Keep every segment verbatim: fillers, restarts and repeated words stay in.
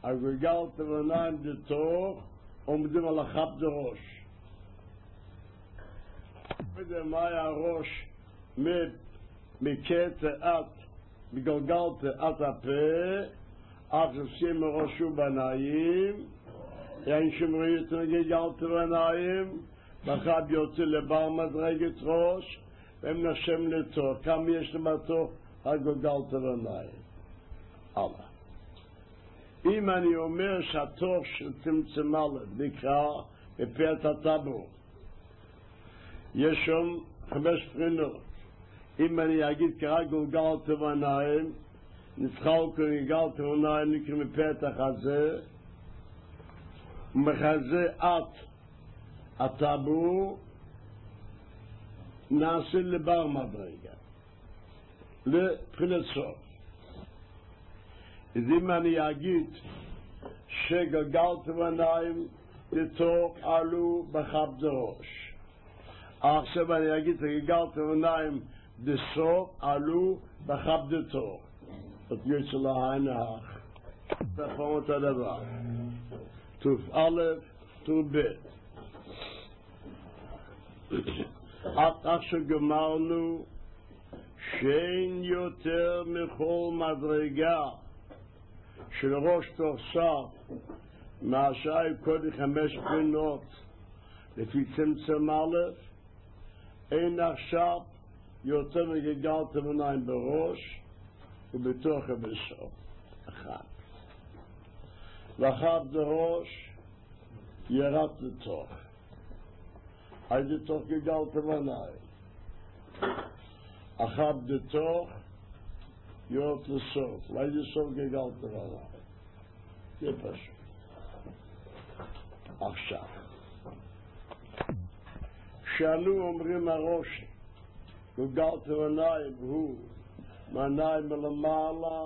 הגלגלת העיניים בתוך, עומדים על החב דרוש. מה היה הראש מקטע עד, מגלגלת עד הפה, אף ששים מראשו בעיניים, אין שמרי יותר גלגלת בעיניים, בחב יוצא לבר מדרגת ראש, והם נשם לתוך. כמה יש למתוך הגלגלת בעיניים? הלאה. אם אני אומר שהתוך של צמצם א' נקרא בפרט הטבור, יש שם חמש פרינות. אם אני אגיד קרא גלגלת בעיניים, נתחל גלגלת בעיניים נקרא מפרט החזה, ומחזה עד הטבור נעשה לבר מדרגה, לבחינת סוף. אז אם אני אגיד שגלגלת בעיניים לתוך עלו בחב דרוש, עכשיו אני אגיד שגלגלת בעיניים לסוף עלו בחב דתוך, זאת יוצא להנח תפעם את הדבר תוף א' תוף ב'. עד עכשיו גמרנו שאין יותר מכל מדרגה של ראש תוך סף מהשאי קודם חמש פרינות לפי צמצם א', אין עכשיו יותר מגלגלת העיניים בראש ובתוך ובסוף אחד. לחב דראש ירד לתוך, הייתי תוך גלגלת העיניים, החב דתוך יורד לסוף, אולי זה סוף גלגלת העיניים. זה פשוט. עכשיו, כשאנו אומרים הראש גלגלת העיניים הוא מעיניים מלמעלה,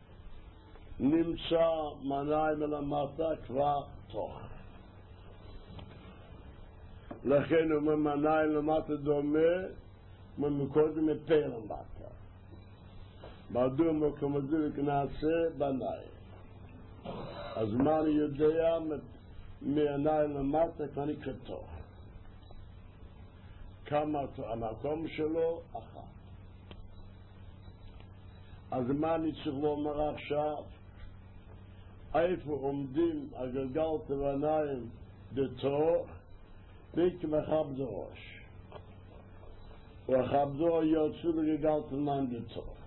נמצא מעיניים מלמטה כבר תוך. לכן הוא אומר מעיניים למטה דומה ממקודם מפה למטה. מדוע מקומדו וכנעשה בעיניים. אז מה אני יודע מעיניים למטה כבר נקרא תוך. כמה המקום שלו? אחת. אז מה אני צריך לומר עכשיו? איפה עומדים הגלגלת העיניים בתוך? פיק מחב דרוש. וחב דרוש יוצאו לגלגלת העיניים בתוך.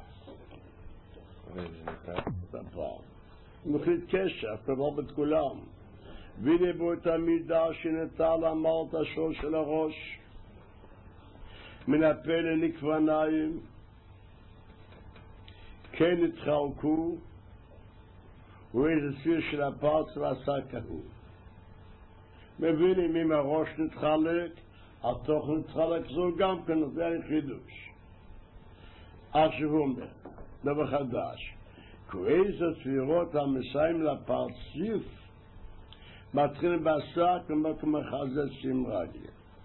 מחליט קשר, תבוא בת כולם. והנה בו את המידה שנטע למרת השור של הראש מן הפה לנקבניים, כן התחלקו, ואיזה ספיר של הפרץ ועשה כהוא. מבינים אם הראש נתחלק, התוך נתחלק, זו גם כן, זה היחידוש. אז שהוא אומר, דבר חדש, כאיזה ספירות המסיים לפרציף, מתחילים בעסק ומחזה שמרגי.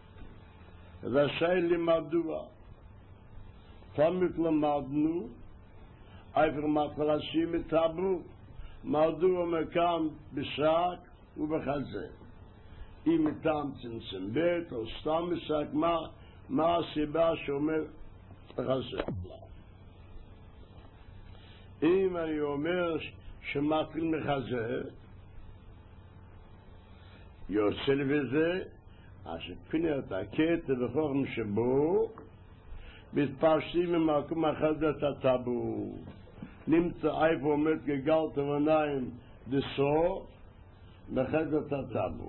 רשאי למדוע. תמיד למדנו, איפה מתחלשים את הבור, מדוע מקם בשק ובחזה. אם איתם צמצם בית או סתם בשק, מה, מה הסיבה שאומר בחזה? אם אני אומר שמתחיל מחזה, יוצא לזה, אז שפינת הקטע וחוכם שבו, מתפרשים ממקום החזת הטבור. נמצא איפה עומד גלגלת העיניים בסוף, בחזת הטבור.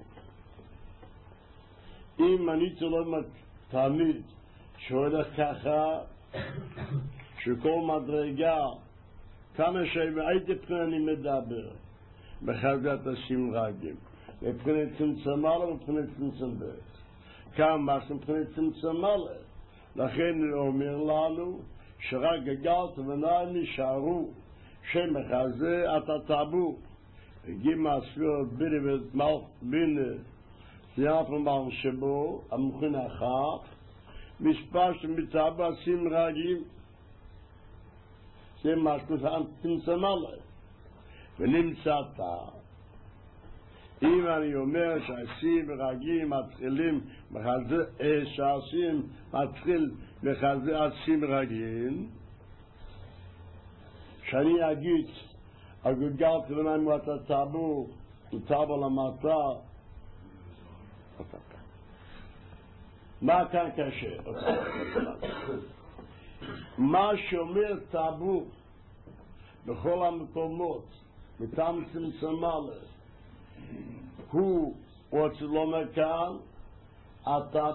אם אני צלום תמיד שהולך ככה, שכל מדרגה, כמה שהייתי פני אני מדבר, בחזת השמרגים. מבחינת צמצם א' ובחינת צמצם ב'. כמה מבחינת צמצם א'. לכן הוא אומר לנו שרק גלגלת העיניים נשארו שמחזה את הטבור. הגיעים הספירות ביני ומלך ביני סייף ומלך שבו המוכן אחת מספר שמצבו השמרגים זה משהו צמצם א' ונמצאת אם אני אומר שעשים רגלים מתחילים בחזה, שעשים מתחיל בחזה עשים רגלים, שאני אגיד, הגולגלת לניים ואתה טאבו, טאבו למטה, מה כאן קשה? מה שאומר טאבו בכל המקומות, מטעם צמצמלה, הוא רוצה לומר כאן, אתה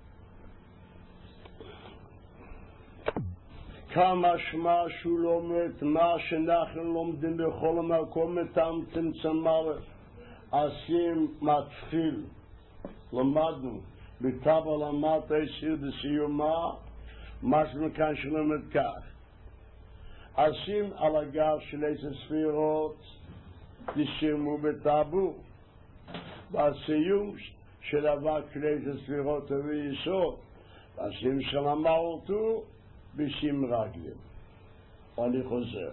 כמה שמה שהוא לומד, מה שאנחנו לומדים בכל המקום מטעם צמצמלה, עשים מתחיל, למדנו, בטבע למטה יסיר בסיומה, מה שמכאן שלומד כך. עשים על הגב של איזה ספירות, תשימו בטאבו, בסיום של אבק של איזה ספירות ויסוד, עשים של המלטו, בשים רגלים. אני חוזר.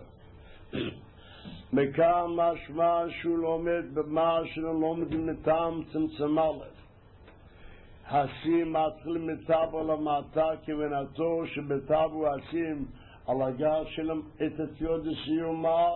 מכאן משמע שהוא לומד במה שלא לומדים מטעם צמצמלת. עשים מתחיל מטאבו למטה כוונתו שבטאבו עשים על הגב שלהם את התיוד לסיומה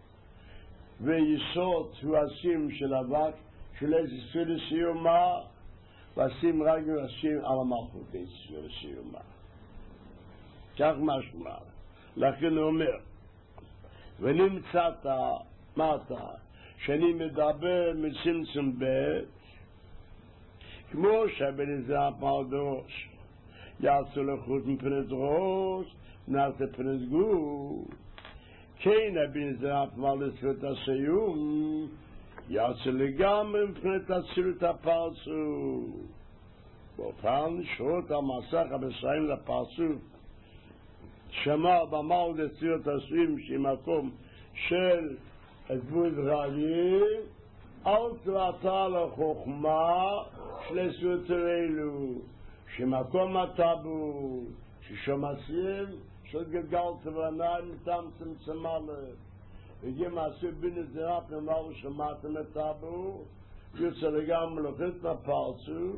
ויסוד הוא עשים של אבק של איזה ספיר לסיומה ועשים רגל עשים על המלכות איזה ספיר לסיומה. כך משמע. לכן הוא אומר ונמצאת מטה שאני מדבר מצמצם בית כמו שבן יזרח מהדרוש יעשו לחוץ מפנת ראש נעשה פנת גוף כן הבן יזרח מהלספת הסיום יעשו לגמרי מפנת הסירות הפרסו באופן שעות המסך הבשרים לפרסו שמע במל לסירות הסיום שהיא מקום של הדבוד רעים אל תרתה לחוכמה של סוטרלו שמקום הטאבו ששומעים של גלגלת ועיניים מטעם צמצמלה וגם עשו בין הזרap נאמר שמעתם הטאבו יוצא לגמרי לוחית לפרסו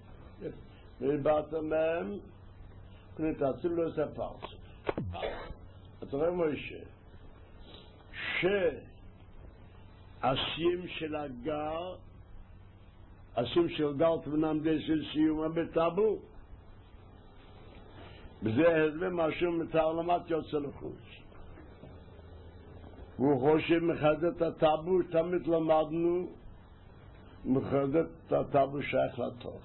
ובאתם מהם ונתעשו לו את הפרסו. אתה רואה מוישה ש עשים של הגר, עשים של גר תבנם של סיומה בטאבו. בזה הזמן משהו מתעלמת יוצא לחוץ. והוא חושב מחדד את הטאבו, תמיד למדנו, מחדד את הטאבו שייך לתוך.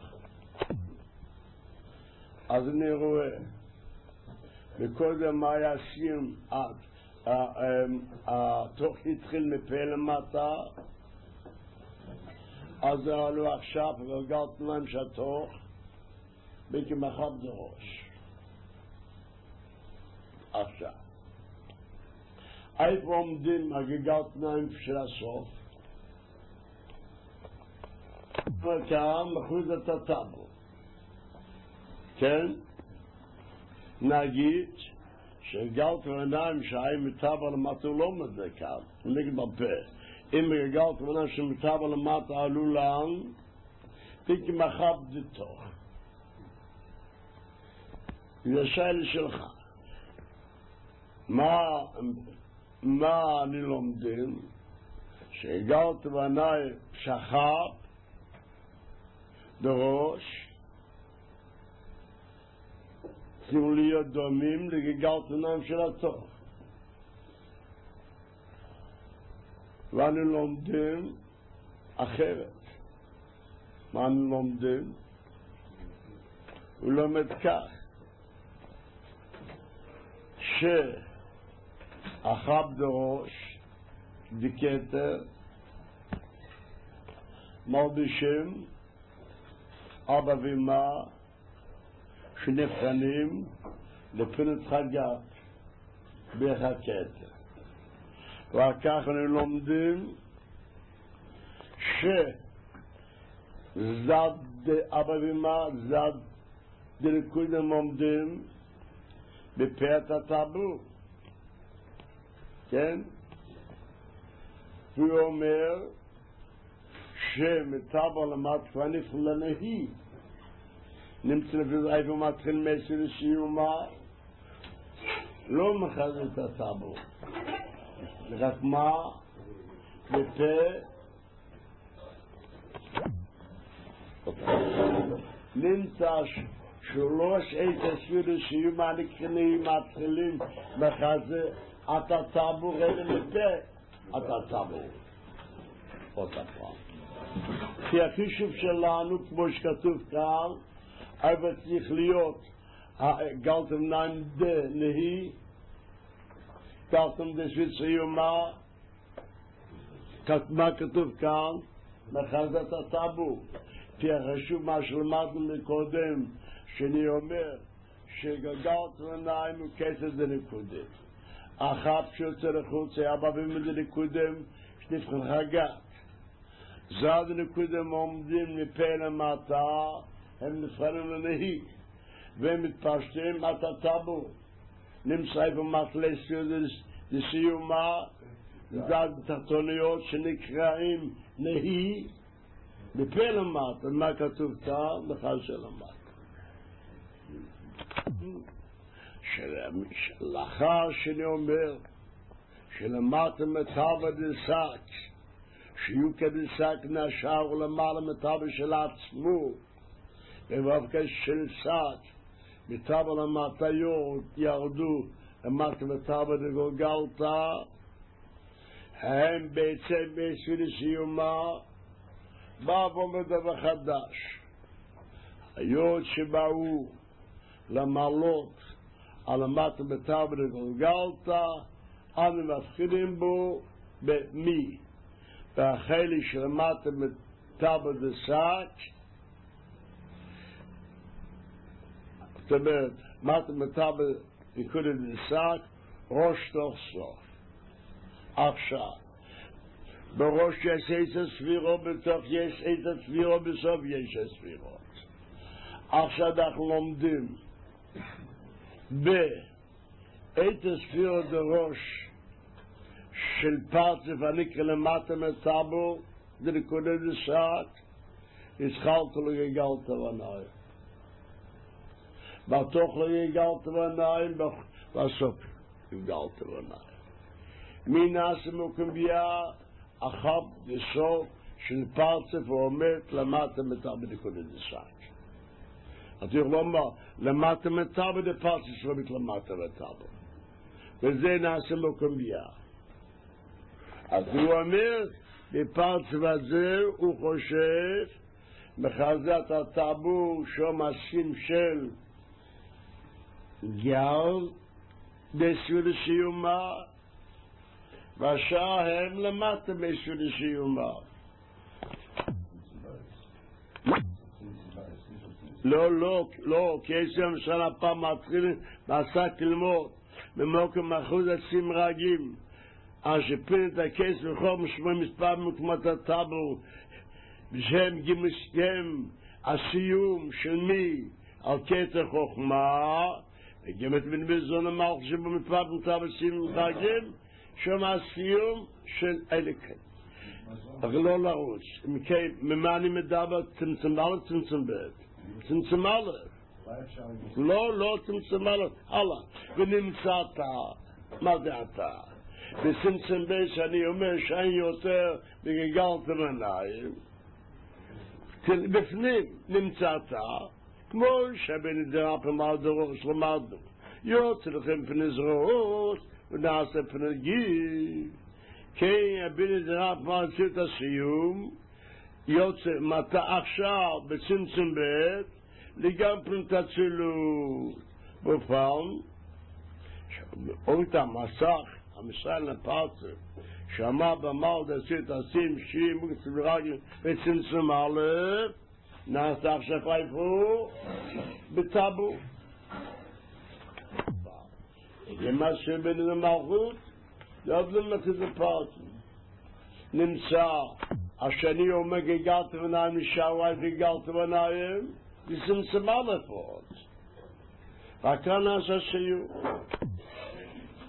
אז אני רואה, וקודם מה יעשים עד, התוך התחיל מפה למטה אז עלו עכשיו וגלת להם שהתוך בכמחב דרוש עכשיו איפה עומדים הגגלת להם של הסוף וכאן מחוז את הטאבו כן נגיד שגלת ועיניים שהי מטבע למטה לא מדקה, נגיד בפה. אם גלת ועיניים שמטבע למטה עלו לאן, תיקי מחב דתוך. זה שאלה שלך. מה, מה אני לומדים? שגלת ועיניים שחב בראש, צריכים להיות דומים לגלגלת עיניים של התוך. ואנו לומדים אחרת. מה אנו לומדים? הוא לומד כך שאחב דרוש דיקטר מלבישים אבא ואמא שנבחנים לפנת חגת בחקת ואחר כך אנחנו לומדים שזד אבא ואמא זד דלקודם עומדים בפעת הטאבו כן? הוא אומר שמטאבר למטפן לפלנהי נמצא לפי איפה מתחיל מסר לסיומה לא מחזר את הטאבר רק מה בפה נמצא שלוש עת הסביר לסיומה נקראים מתחילים מחזר את הטאבר אלא מפה את הטאבר עוד הפעם כי החישוב שלנו כמו שכתוב כאן אבל צריך להיות גלתם נעים דה נהי גלתם דה שביל סיומה מה כתוב כאן מחזת הטאבור כי החשוב מה שלמדנו מקודם שאני אומר שגלתם נעים הוא כסף זה נקודם אחת שיוצא לחוץ היה בבים זה נקודם שנבחן חגת זד נקודם עומדים מפה למטה הם נבחנים לנהי והם מתפשטים את הטאבור נמצא במחלסיות לסיומה זד תחתוניות שנקראים נהי מפה למטה מה כתוב כאן בחל של המטה לאחר שאני אומר שלמטה מטאבר דסק שיהיו כדסק נשאר ולמעלה מטאבר של עצמו ובאבקה של סק מטאבר למטה ירדו למטה מטאבר דגולגלתה הם בעצם בעצם לסיומה בא ואומר דבר חדש היות שבאו למעלות על המטה מטאבר דגולגלתה אנו מפחידים בו במי והחלי של המטה מטאבר דסק זאת אומרת מטה מטאבר נקודה דסק ראש תוך סוף עכשיו בראש יש עשר ספירות בתוך יש עשר ספירות בסוף יש עשר ספירות עכשיו אנחנו לומדים בעשר ספירות בראש של פרצף הנקרא למטה מטאבר זה נקודה דסק התחלת לגלגל תבניים בתוך לגלגל תבניים בסוף לגלגל תבניים מי נעשה מוקמביה אחת בסוף של פרצף ועומד למטה מטאבר נקודה דסק אתה יכול לומר למטה מטאבר זה פרצף שעומד למטה מטאבר וזה נעשה מוקמביה אז הוא אומר בפרצף הזה הוא חושב מחזת הטאבור שומשים של גל בשביל סיומה והשאר הם למטה בשביל סיומה לא, לא, לא כי יש שם שנה פעם מתחילים בעסק ללמוד במוקם אחוז עצים רגים אשר פין את הכס וכל משמע מספר מקומות הטאבור בשם גמסגם הסיום של מי על קטע חוכמה וגם את בן בזון המלך שבמספר מטאבר סיום רגים שם הסיום של אליקה אבל לא לרוץ ממה אני מדבר צמצם א' צמצם ב' צמצם א' לא, לא צמצם א' הלאה ונמצאת מה זה אתה בצמצם ב' שאני אומר שאין יותר בגלגל תבניים בפנים נמצאת כמו שבן דרפ אמר דרוש למדנו יוצא לכם פני זרועות ונעשה פני גיל כי הבן דרפ אמר את הסיום יוצא מתה עכשיו בצמצם ב' לגן פנתצילות בפעם אותה מסך המשל לפרצף שאמר במל דסית עשים שיעים וגצברגל וצמצם א' נעשה עכשיו איפה בטאבור למה שבין למלכות יבלם את זה פרצף נמצא השני אומר גגלת ונעים נשאר גגלת ונעים וצמצם א' עוד רק כאן נעשה שיעור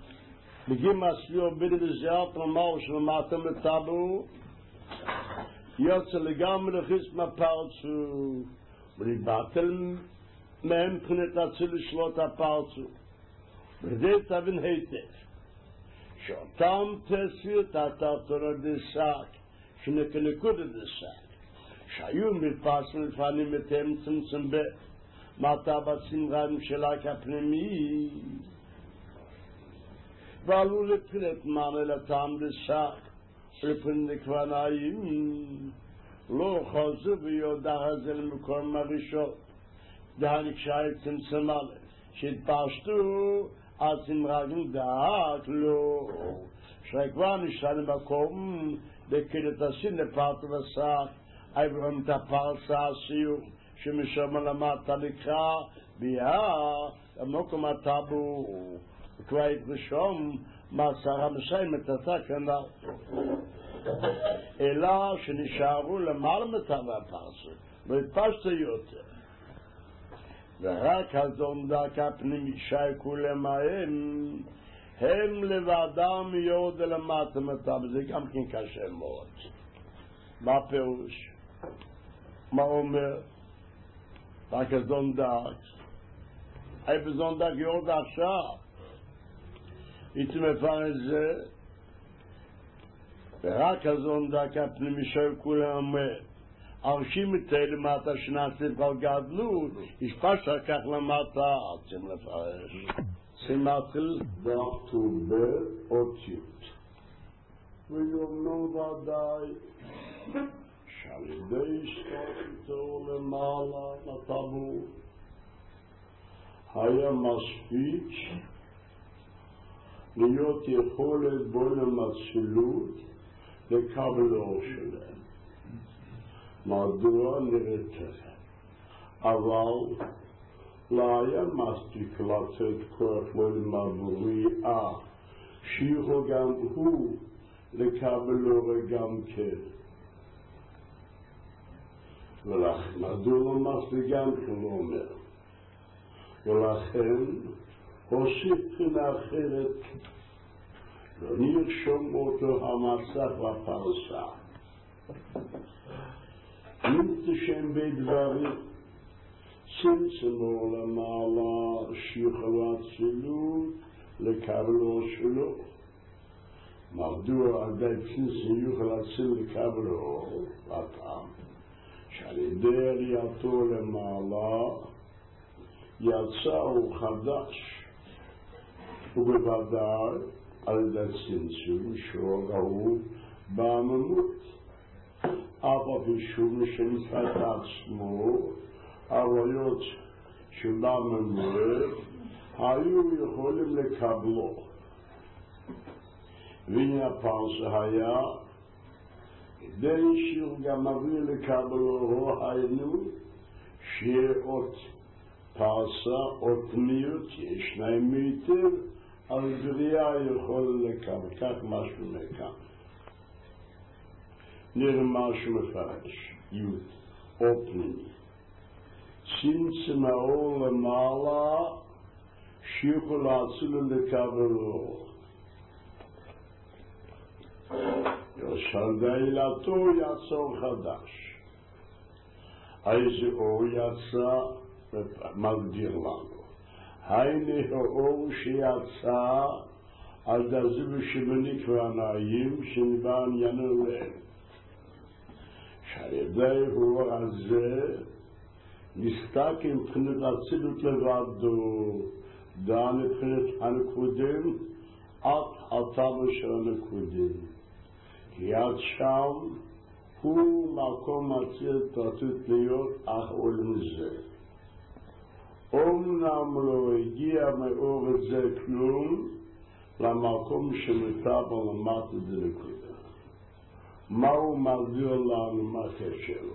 מגיעים מהסביור בידי בזירת רמאו שלמטה מטאבור יוצא לגמרי חיס מהפרצוף, ולבטל מהם פנת להציל לשלוט הפרצוף. וזה תבין היטב, שאותם תסיר תתתור דסק, שנקנקוד דסק, שהיו מתפסים לפעמים אתם צמצם בית, מטה בסמרם שלך הפנימי, ועלו לפנת מענה לטעם דסק, לפנת כוונאים, לא חוזר ויודע הזה למקום הראשון, דהני כשהי צמצם עליהם, שהתפשטו אז סמרם דעת לא, שכבר נשאר למקום, וכדת הסין לפרט וסק, אברהם תפרסה הסיור, שמשום למטה לקרא, ביה, המקום הטאבו, כבר התרשום, מעשר המסיים את התקנה, אלא שנשארו למעלה מטבע הפרסה, והתפשטו יותר. ורק הזון דק הפנימי שייקו למהם, הם לבדם יורד למטה מטבע, זה גם כן קשה מאוד. מה פירוש? מה אומר? רק הזון דק. היי בזון דק יורד עכשיו. הייתי מפרש זה, ורק הזון דק הפנימי שייקו למהם, ארשים את למטה שנעשית כבר גדלות, ישפש רק כך למטה, צריכים לפרש. שמתחיל דף טובה אותיות. ויומנו ודאי, שעל ידי שתתו למעלה לטבור, היה מספיק להיות יכולת בו למצלות לקבל אור שלהם. מדוע נראית לכם? אבל לא היה מספיק לתת כוח למבריאה, שיכול גם הוא לקבל אור גם כן. ולכן, מדוע לא מספיק גם כן לא אומר. ולכן, הוסיף בחינה אחרת, לא נרשום אותו המסך בפרסה. נתשם בדברים, צמצמו למעלה שיכול אצילות לקבלו שלו. מדוע עדיין צמצם יוכל אציל לקבלו, הטעם, שעל ידי עלייתו למעלה יצא הוא חדש, ובוודאי על ידי צמצום שור ההוא בעממות. אף משום שנפת עצמו, הרויות שבעממות היו יכולים לקבלו. והנה הפרסה היה, כדי שהוא גם מביא לקבלו, היינו שיהיה אות פרסה, אות מיעוט, ישניים מיתר, על בריאה יכול לקבל, כך משהו מכאן. נראה משהו מפרש, יוד, או פנימי. צמצם האור למעלה, שיכול להצילו לקבלו. יושל דעילתו יצאו חדש. איזה אור יצא, מגדיר לנו. הנה האור שיצא, על דזיב שבני כוונאים, שנבען ינו להם. שעל ידי הוא הזה, נסתק עם בחינת הצילות לבדו, דעה מבחינת הנקודים, עד הטבע של הנקודים. כי עד שם הוא מקום הציל תרצות להיות אך עולם זה. אומנם לא הגיע מאור זה כלום למקום שמטבע למטה דנקודה. מה הוא מגדיר לנו מה קשרו?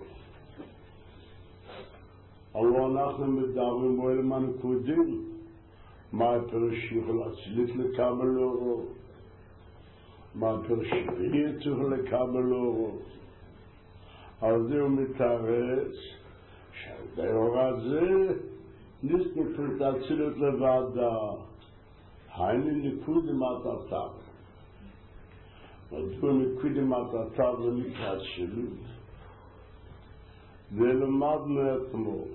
אבל אנחנו מדברים בו אלה הנקודים, מה הפירוש יכול להצליח לקבל אורו? מה הפירוש יכול לקבל אורו? על זה הוא מתארץ שהדבר הזה נסנפת להצליח לוועדה, היינו נקודים התתר. מדוע נקודים התתר ונקראת שלות? ולמדנו אתמול.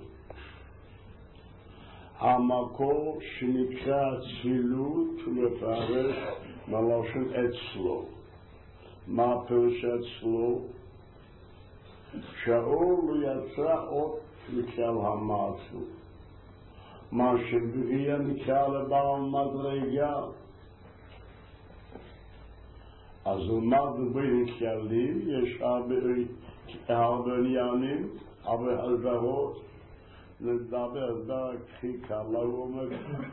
המקור שנקרא אצילות מפרש מלושן אצלו. מה פירוש אצלו? שהאור לא יצא עוד מכלל המעצו. מה שבריאה נקרא לבעל מדרגה. אז למדנו בין כללים, יש הרבה עניינים, הרבה הסברות, לדבר דרך הכי קלה ואומר,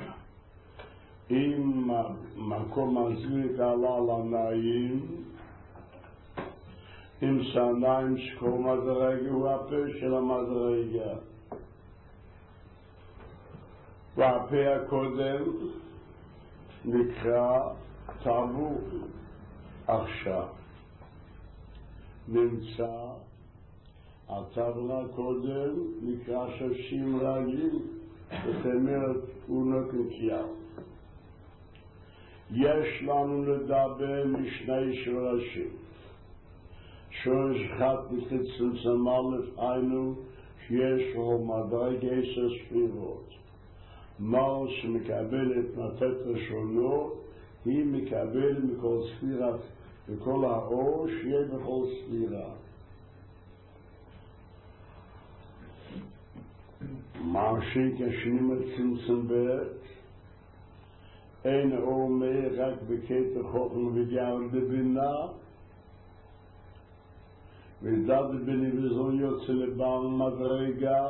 אם מקום מזריק עלה לנעים, עם סניים שכל מדרגה הוא הפה של המדרגה. והפה הקודם נקרא טבור. עכשיו נמצא הטבלה קודם נקרא ששים רגים, זאת אומרת הוא נקנקיה. יש לנו לדבר משני שורשים. שורש אחד מצמצם א' היינו שיש לו מדרגה עשר ספירות. מה שמקבלת מתת ראשונו היא מקבלת מכל ספירה, מכל האור שיהיה בכל ספירה. מה שכשני מצמצם ב' אין אור מאיר רק בקטע חוכמה ודייר בבינה, ודעת בני וזו יוצא לבעל מדרגה,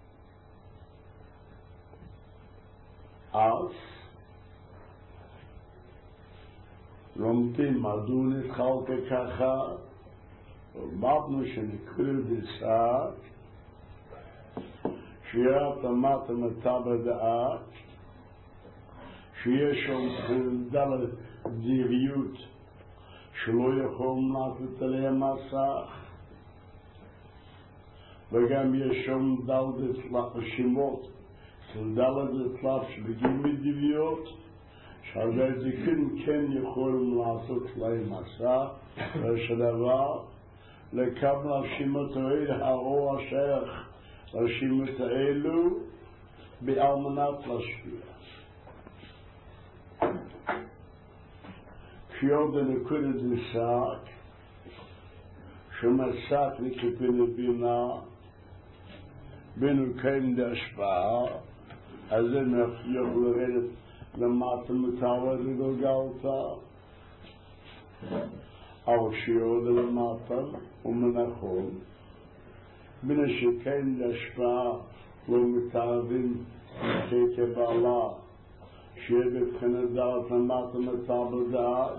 אז לומדים מדוע נתחלק ככה, למדנו שנקרא בצעק, שירת המטה בדעת, שיש שם דלת דיריות שלא יכול לעשות עליה מסך, וגם יש שם דלת שמות של דלת צלף שבגיעים מדיביות, שהרבה זיכים כן יכולים לעשות להם מסך, ושדבר לקבל השמות האלה, האור השייך השמות האלו, בעל מנת להשפיע. כשיוד הנקודת מסק, שמסק נקפן בינה, בינו קיים להשפעה, אז זה יכול לרדת למטה מטרה לגלגלתה, אבל כשיוד למטה ומנחום, בינו שקיים להשפעה לא מתערבים כקבלה, שיהיה בבחינת דעת למטה מטרה בדעת,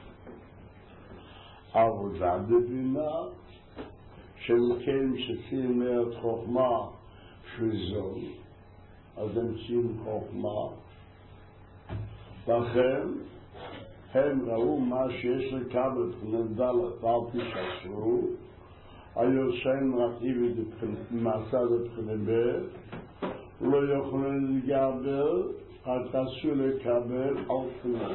עבודה בבינה, שמקיים שצים ליד חוכמה שזון, אז הם צים חוכמה, לכן הם ראו מה שיש לקבל בנדלת, אל תשסרו, היו שהם רק איבד מעשה לבחינת ב', לא יכולים לגבר, אז אסור לקבל על פנייה.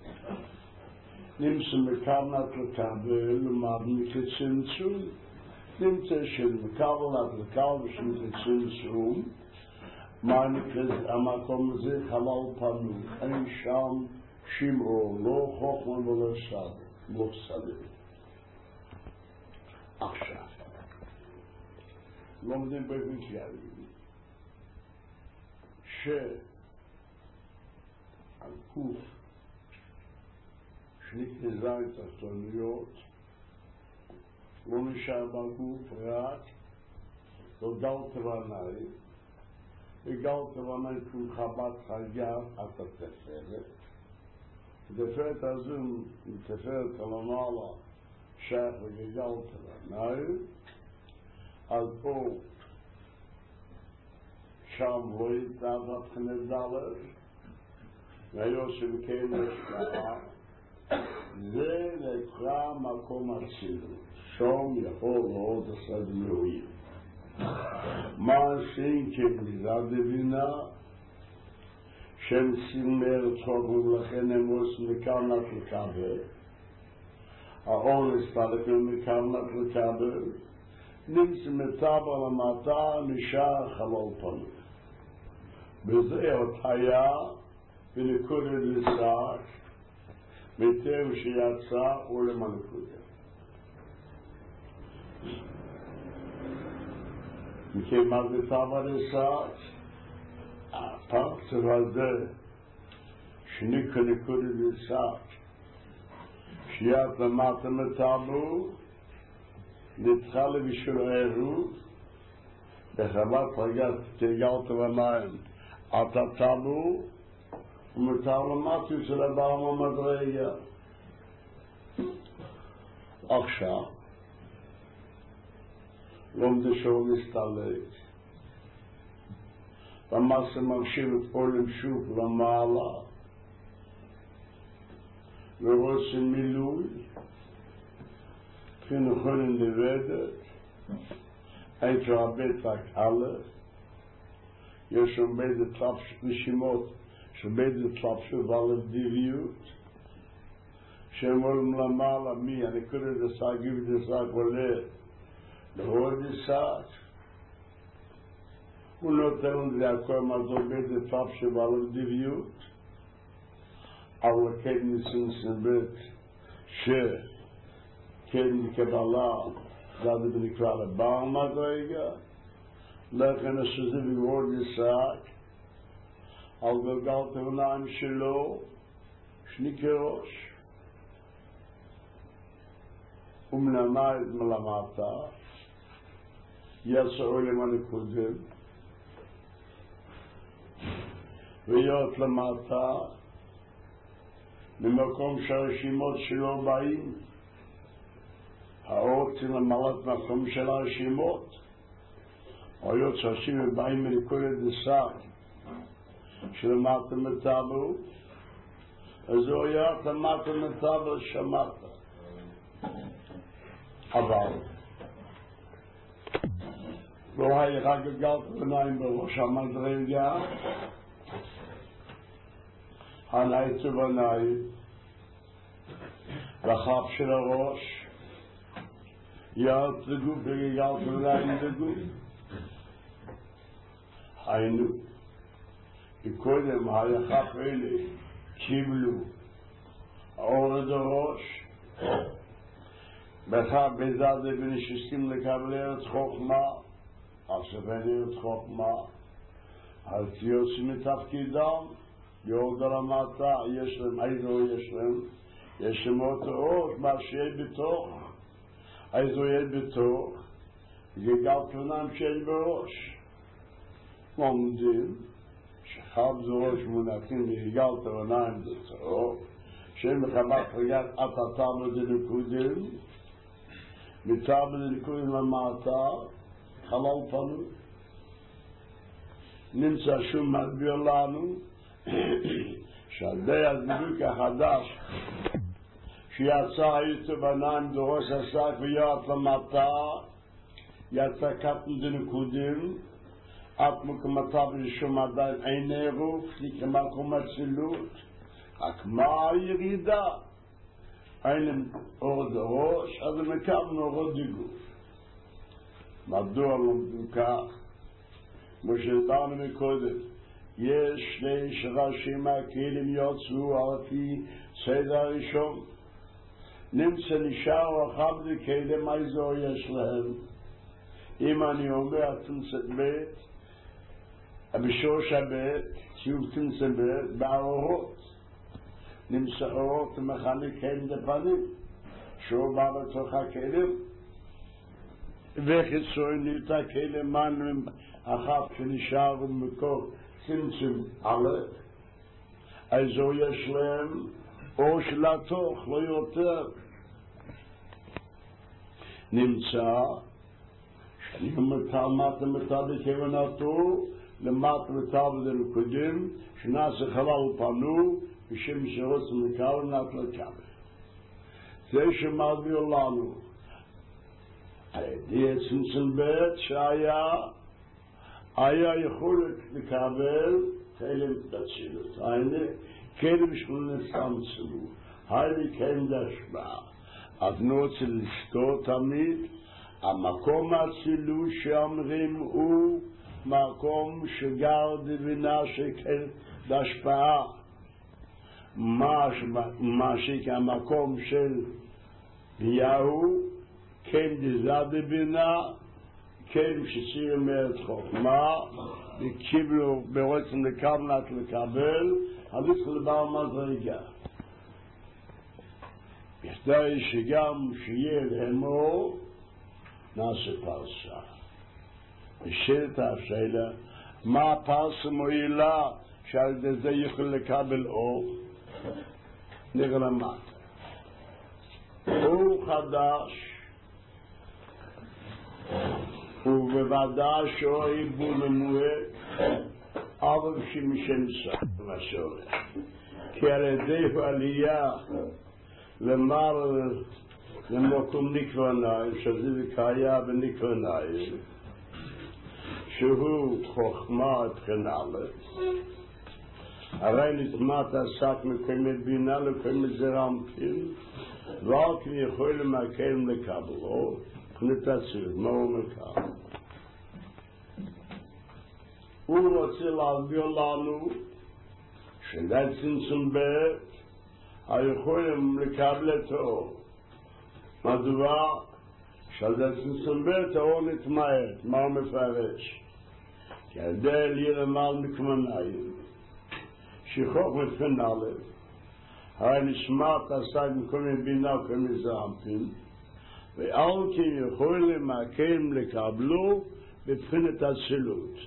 נמצא מקבלת לקבל, למדנו כצמצום, נמצא שמקבלת לקבל ושם כצמצום, מה נקרא המקום הזה חלל פנו, אין שם שמרו, לא חוכמה ולא סדר, לא סדר. עכשיו, לומדים באופן כללי, שהגוף שנקרא את התחתוניות לא נשאר בגוף רק וגלת ועיניים, וגלת ועיניים כול חבת חייב את התפארת. התפארת הזו היא תפארת הלמעלה שייך וגלת ועיניים, אז פה שם לא ידע בבחינת דלת, והיושב כן השפעה, זה נקרא מקום הצילות, שם יכול מאוד עשד מאויים. מה עושים כבלידה דבינה, שהם סימר צורים לכן הם עושים מקרנת לקבל, האונס תלכם מקרנת לקבל, נמצא מטבר למטה, נשאר חלול פנוי. בזה עוד היה בנקודת לסק, מטר שיצא ולמנקודה. מכיוון זה טבר לסק, הפרצר הזה, שניקה נקודת לסק, שיעת למטה מטבור, נתחה לבשביל העירות, בחברת פרגת תרגלת למים, אתה טבור, ומותר למטה של הבעם המדרגה. עכשיו, לומד שוב מסתלק, למעשה מרשים את עולם שוב למעלה, ורוצים מילוי, חינוכון נבדת, אין תרבית רק הלך, יש שם בית רשימות של בית התלבשות ועל הבדיריות, שהם עולים למעלה מי, אני קורא דסק, גיב דסק עולה, להוד דסק, הוא נותן לזה הכל מזור בית התלבשות ועל הבדיריות, אבל כן ניסים בית שכן קבלה, זה בנקרא לבעל מדרגה, לכן שזה בגוד דסק, על גלגלת העיניים שלו, שניקי ראש. ומלמד מלמטה, יצאו למנקודים, ויות למטה, ממקום שהרשימות שלו באים, האורצים למלאת מקום של הרשימות, היות שהרשימות באים מנקודת דסק, שלמטה מטבר, אז הוא היה למטה מטבר שמעת. אבל לא היה רק גלגלת עיניים בראש המדרגה, הנעצו בעיניים, בכף של הראש, ירד לגוף וגלגלת עיניים לגוף. היינו קודם היה כף אלה קיבלו האור את הראש, בכך בזה זה בנשסים לקבל ארץ חוכמה, אז שבין ארץ חוכמה, אז יוצאים מתפקידם, יורד על המטה, יש להם, איזו יש להם, יש להם אותו ראש, מה שיהיה בתוך, איזו יהיה בתוך, גלגל פניים שאין בראש. עומדים, שחב זה ראש מונחים לגלגל פניים בתוך, שהם מחמת רגעת עטתם לדנקודים, מצב לדנקודים למטה, חלל פנו, נמצא שום מדביר לנו, שעדי הזדוק החדש, שיצא איתו בניים דרוש עסק ויועד למטה, יצא קטן דנקודים, עד מקומתה בשום עדיין אין עירוף, כמקום הצילות, רק מה הירידה? אין אור דרוש, אז הם מקבנו אור דגוף. מדוע לומדים כך? כמו שדברנו מקודם, יש שני ראשים הכלים יוצאו על פי סדר הראשון. נמצא נשאר אחד לכלים איזו יש להם. אם אני אומר תמצאת בית, בשורש הבית, ציוב תמצא בית, באורות. נמצא אורות ומחנה כלים דפנים, שהוא בא בתוך הכלים, וחיצונית הכלים מנויים אחת שנשאר ומקור צמצום א', אז יש להם אור של התוך, לא יותר. נמצא שאני אומר מטה מטה בכוונתו, למטה מטה בדנקודים, שנעשה חלל פנו, בשם שרוץ מקבל נת לקבל. זה שמסביר לנו, הידיע צמצום בית שהיה, היה יכולת לקבל כלים בצילות. הנה, כלים שלנו נצמצמו, הנה כלים דשבה. אז נוצא לזכור תמיד, המקום הצילוש שאומרים הוא מקום שגר דבינה שכן בהשפעה מה שכמקום של יהו כן דזה דבינה כן שסיר מרת חוכמה וקיבלו ברוצם לקבלת לקבל הליך לבר מדרגה בכדי שגם שיהיה לאמור נעשה פרסה ושאלת השאלה מה הפרסה מועילה שעל ידי זה יכול לקבל אור נראה למטה אור חדש ובוודאי שאור עיבוד ממועד אבל שמשם סך מסורת כי על ידי עלייה למעלה למקום נקרוניים שזה וקהיה בנקרוניים שהוא חוכמה בחנלת הרי נתמת עסק מקיימת בינה לקיימת זרמפים ועל כן יכול למקיים לקבלו נתציר מה הוא מקם הוא רוצה להסביר לנו שלצמצום בית היכולים לקבל את האור מדוע שלצמצום בית האור נתמעט מה הוא מפרש כי על ידי לירה מעל מקמניים שחוק מפנלת הרי נשמעת עסק מקומי בינה וכמי זרמפים ועל כן יכולים להקיים לקבלו בבחינת הצילות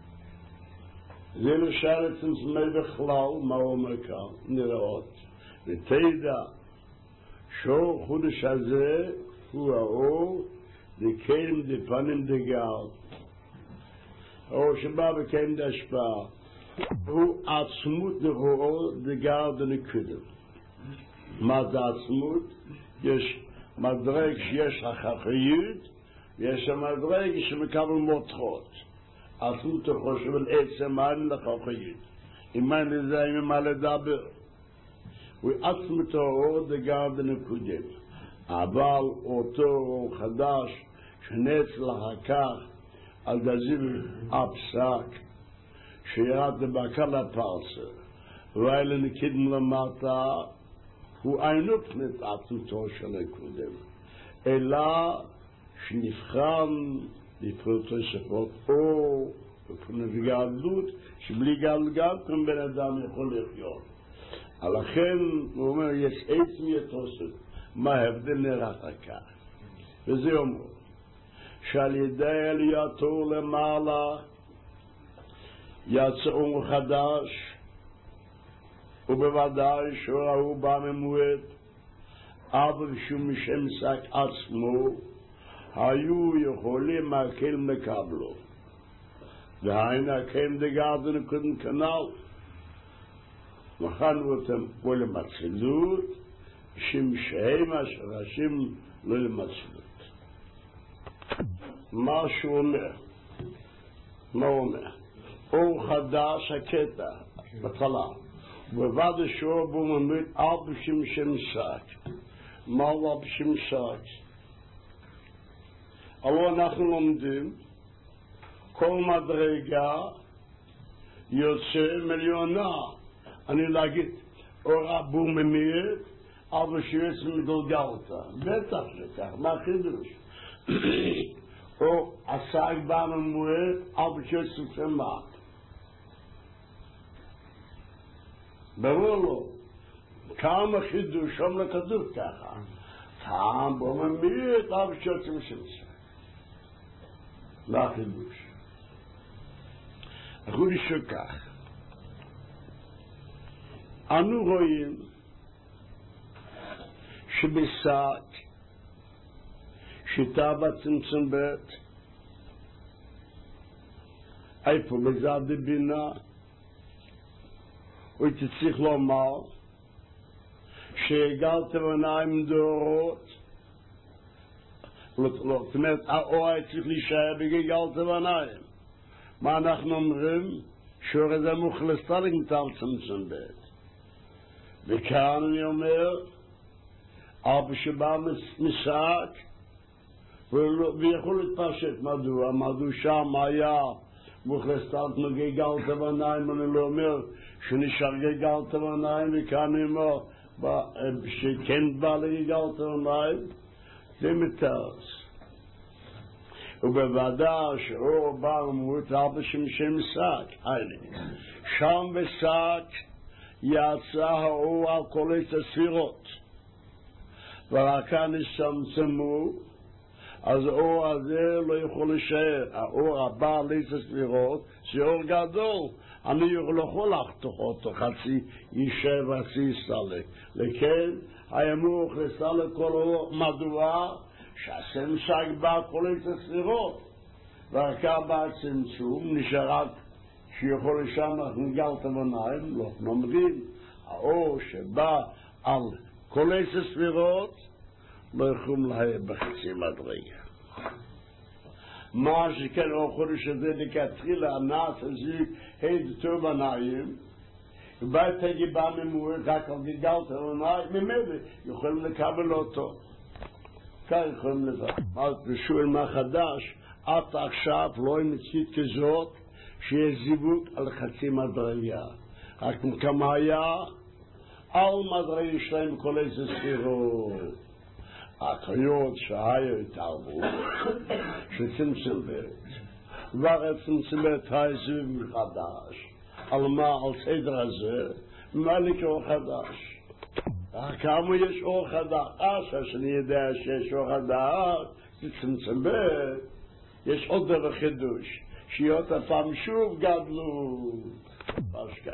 זה נשאר לצמצום בכלל מה הוא אומר כאן נראות ותדע שאור חודש הזה הוא האור לקיים דפנים דגל האור שבא בקיים דשפעה הוא עצמות דאור דגל דנקודם מה זה עצמות? יש מדרג שיש הכרחיות ויש המדרג שמקבל מותחות עצמות חושב על עצם אין לכרחיות אם אין לזה אם מה לדבר ועצמת האור דגר דנקודם אבל אותו אור חדש שנצל אחר כך על דזיל הפסק שירד לבקל הפרסה ואלה נקידם למטה הוא אינו פנת עצמתו של הקודם אלא שנבחן לפרוטו שפות אור ופנות גדלות שבלי גלגל כאן בן אדם יכול לחיות לכן הוא אומר יש עצם יתוסף מה ההבדל נראה כך וזה אומר שעל ידי עלייתו למעלה יצא אור חדש ובוודאי שראו בה ממועד אבל שום משם שק עצמו היו יכולים להקל לקבלו והיינו הקיים דגרדן קודם כנל מכנו אותם פה למצלות שמשהם השרשים לא למצלות מה שהוא אומר מה הוא אומר אור חדש הקטע בתחילה ובעד השור בו ממית על בשם שם שק מה הוא על בשם שק אבל אנחנו לומדים כל מדרגה יוצא מיליונה אני להגיד אור בו ממית על בשם מגלגלתה בטח לכך מה חידוש או עסק בנו מועד על בשם סמאק ברור לו כמה חידוש שם לכתוב ככה כאן בו ממית על בשם סמאק מה חידוש אנחנו נשאר כך אנו רואים שבשק שיטה בצמצום בית איפה בזד בינה והייתי צריך לומר שהגלת עיניים דורות זאת אומרת האור היה צריך להישאר בגלת עיניים מה אנחנו אומרים? שור הזה מוכלסה לגמתל צמצום בית וכאן אני אומר אבא שבא משק ויכול להתפשט מדוע, מדוע שם היה מוכלסטלט מגלגל תבניים, אני לא אומר שנשאר גלגל תבניים, וכאן אמר שכן בא לגלגל תבניים, זה מתארס. ובוודא שאור בא ומות אבא שמשם שק, שם ושק יצא האור על כל עץ הספירות, ורקן נצמצמו, אז האור הזה לא יכול להישאר. האור הבא על עץ הספירות זה אור גדול, אני לא יכול לחתוך אותו, חצי יישב וחצי יסתלק. לכן הימוך לסתלק כל אור. מדוע? שהשם שק בא כל עץ הספירות, ורקה בא צמצום, נשאר רק שיכול לשם נגל תבניים, לא נאמרים, האור שבא על כל עץ הספירות לא יכולים להם בחצי מדרגה. מה שכן אור חודש הזה לכתחילה הנעש הזה היד תבניים, ובא תגיבה ממועד רק על גלגל תבניים, ממילא יכולים לקבל אותו. כאן יכולים לבד. אז בשביל מה חדש, עד עכשיו לא נצית כזאת שיש זיווג על חצי מדרגה. רק כמה היה על מדרגה שלהם כל איזה ספירות. הקריאות שהיו התערבו, שצמצם בית. כבר צמצם בית היזיב מחדש. על מה? על סדר הזה, מה לקרוא חדש. כמה יש אור חדש, שאני יודע שיש אור חדש, זה צמצם בית. יש עוד דבר חידוש, שיות הפעם שוב גדלו. פשקה.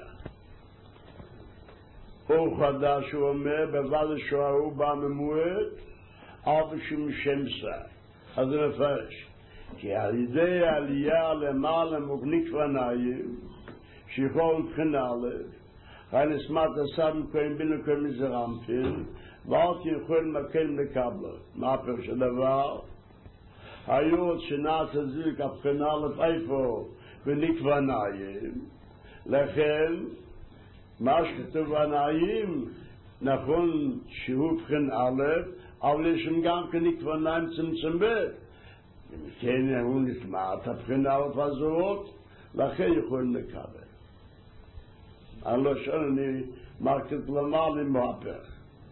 אור חדש הוא אומר, בבד השוערו בא ממועד, אבא שמשם שק. אז זה מפרש. כי על ידי העלייה למעלה מוגניק ונעים, שיכול מבחינה א', אני סמארט הסם קוים בינו קוים מזרמפיל, ואל תיכול מקם לקבלו. מה פרש הדבר? היוד שנעשה זיק הבחינה לפייפו ונקבע נעים, לכן מה שכתוב הנעים נכון שהוא בחין א', אבל יש גם כנקבע נעים צמצם ב'. כן, הוא נשמעת הבחינה הזאת, לכן יכולים לקבל. אני לא שואל, אני מרקת למעלה מהפך.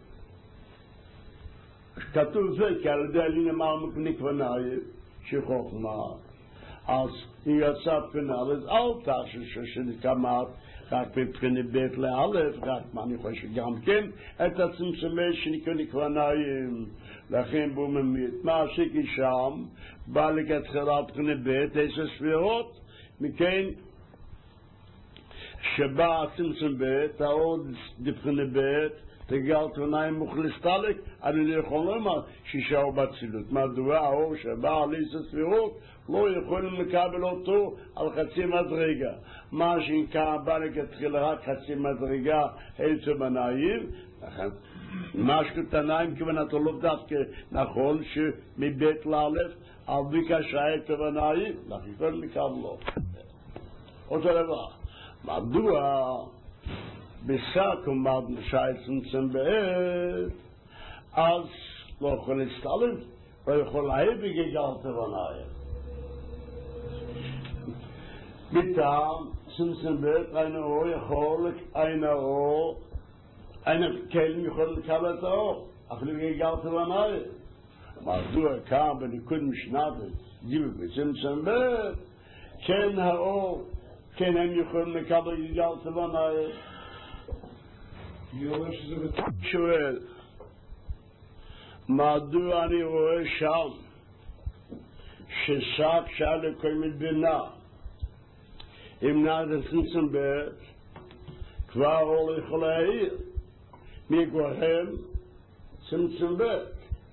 כתוב זה, כי על ידי עלינה מרמק נקבנאי, שחוכמה, אז היא יצאה בחינה, אז אל תחשש שנקמת, רק בבחינה בית לאלף, רק מה אני חושב גם כן, את הצמצמי שנקרא נקבנאים, לכן בו ממית. מה שכי שם, בא לכתחילה בחינה בית, איזה ספירות, מכן, שבא הצמצם בית, העוד דבחינה בית, תגל תבניים מוכלסטלק, אני לא יכול לומר שישאר בצילות. מדוע האור שבא על עשר ספירות לא יכולים לקבל אותו על חצי מדרגה. מה שנקרא בא לכתחילה רק חצי מדרגה, עץ בנאים, מה שכתנאים כוונתו לא דווקא נכון שמבית לאלף, על ביקה שעץ בנאים, אנחנו יכולים לקבלו. אותו דבר. מדוע בשק ומד משאי צמצם בעת, אז לא יכול להסתלם, לא יכול להיב בגגל תבניים. מטעם צמצם בעת, אין האור יכול, אין האור, אין הכלים יכול לקבל את האור, אפילו בגגל תבניים. מדוע כאן בניקוד משנת דיוק בצמצם בעת, כן האור, כן הם יכולים לקבל גגל תבניים. שואל, מדוע אני רואה שם ששק שעל לכל מדינה אם נעד צמצם בעת כבר לא יכול להעיר מי גורם צמצם בעת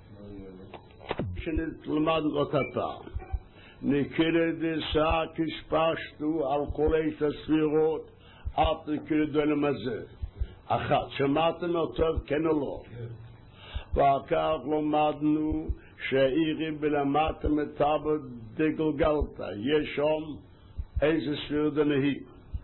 שנלמד אותה פעם נקרא דשק השפשתו על כל עץ הספירות עד נקרא דולם הזה אחת, שמעתם אותו, כן או לא? ואחר למדנו שהעירים ולמדתם את אבא דגלגלתה, יש שם איזה ספיר דנהי.